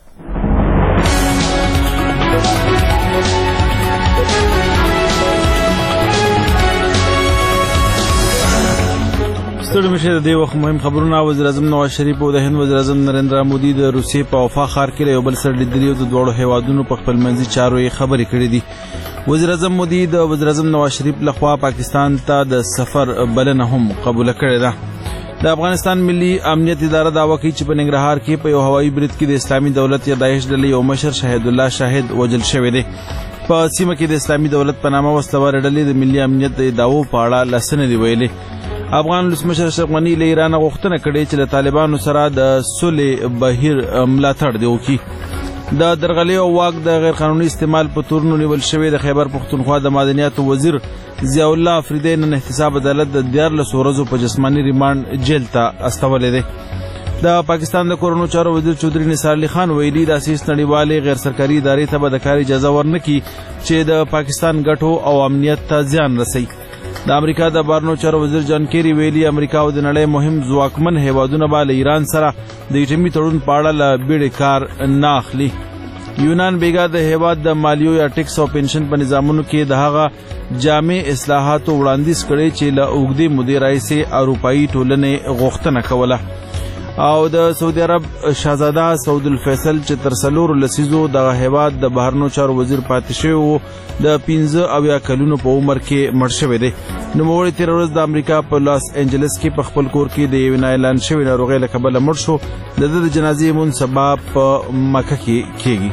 ستړي مشه د دې وخت مهم خبرونه. وزیر اعظم نواز شریف او د هند وزیر اعظم نریندرا مودي د روسیې په وفا ښار کې یو بل سره لیدلي او د دوړو هیوادونو په خپل منځي چارو یې خبرې کړې دي. وزیر اعظم مودي د وزیر اعظم نواز شریف لخوا پاکستان ته د سفر بلنه هم قبول کړې ده. د افغانستان ملي امنیت اداره دعوا کوي چې په ننګرهار کې په یو هوایي برید کې د اسلامي دولت یا داعش ډلې یو مشر شهید الله شاهد وژل شوی دی. په سیمه کې د اسلامي دولت په نامه وسلواره ډلې د ملي امنیت د ادعاو په اړه لسنې دی ویلي. افغان ولسمشر اشرف غني له ایران غوښتنه کړې چې له طالبانو سره د صلح بهیر ملاتړ دی وکړي. د درغلي او واک د غیر قانوني استعمال په تورنو نیول شوی د خیبر پختونخوا د معدنیاتو وزیر ضیاء الله افریدی نن احتساب عدالت د دیارلسو ورځو په جسماني ریمانډ جیل ته استولی دی. د پاکستان د کورونو چارو وزیر چودھری نثار علي خان ویلي د اساس نړیوالې غیر سرکاري ادارې ته به د کار اجازه ورنکړي چې د پاکستان ګټو او امنیت ته زیان رسوي. د امریکا د بهرنیو چارو وزیر جان کیری ویلي امریکا او د نړۍ مهم ځواکمن هیوادونه به له ایران سره د اټومي تړون په اړه له بیړې کار نه اخلي. یونان بیګا د هیواد د مالیو یا ټیکس او پنشن په نظامونو کې د هغه جامع اصلاحاتو وړاندیز کړي چې له اوږدې مودې راهیسې اروپایي ټولنې غوښتنه کوله. او د سعودي عرب شاهزاده سعود الفیصل چې تر څلورو لسیزو دغه هیواد د بهرنیو چارو وزیر پاتې شوی و د پنځه اویا کلونو په عمر کې مړ شوی دی. نوموړی تېره ورځ د امریکا په لاس انجلس کې په خپل کور کې د یوې نااعلان شوې ناروغۍ له کبله مړ شو. د ده د جنازې لمونځ سبا په مکه کې کېږي.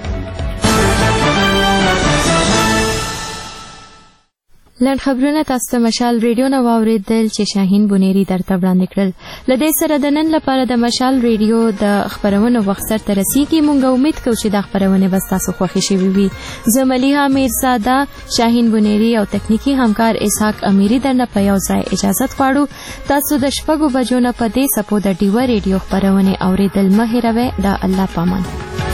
لنډ خبرونه تاسو ته مشال ریډیو نه واورېدل چې شاهین بونیری درته وړاندې کړل. له دې سره د نن لپاره د مشال ریډیو د خپرونو وخت سرته رسیږي. موږ امید کوو چې دا خپرونې به ستاسو خوښې شوې وي. زه ملیحه میرزاده، شاهین بونیری او تکنیکي همکار اسحاق امیري درنه په یو ځای اجازت غواړو. تاسو د شپږو بجو نه په دې څپو د ډیوه ریډیو خپرونې اورېدل مه هېروئ. د الله پامان.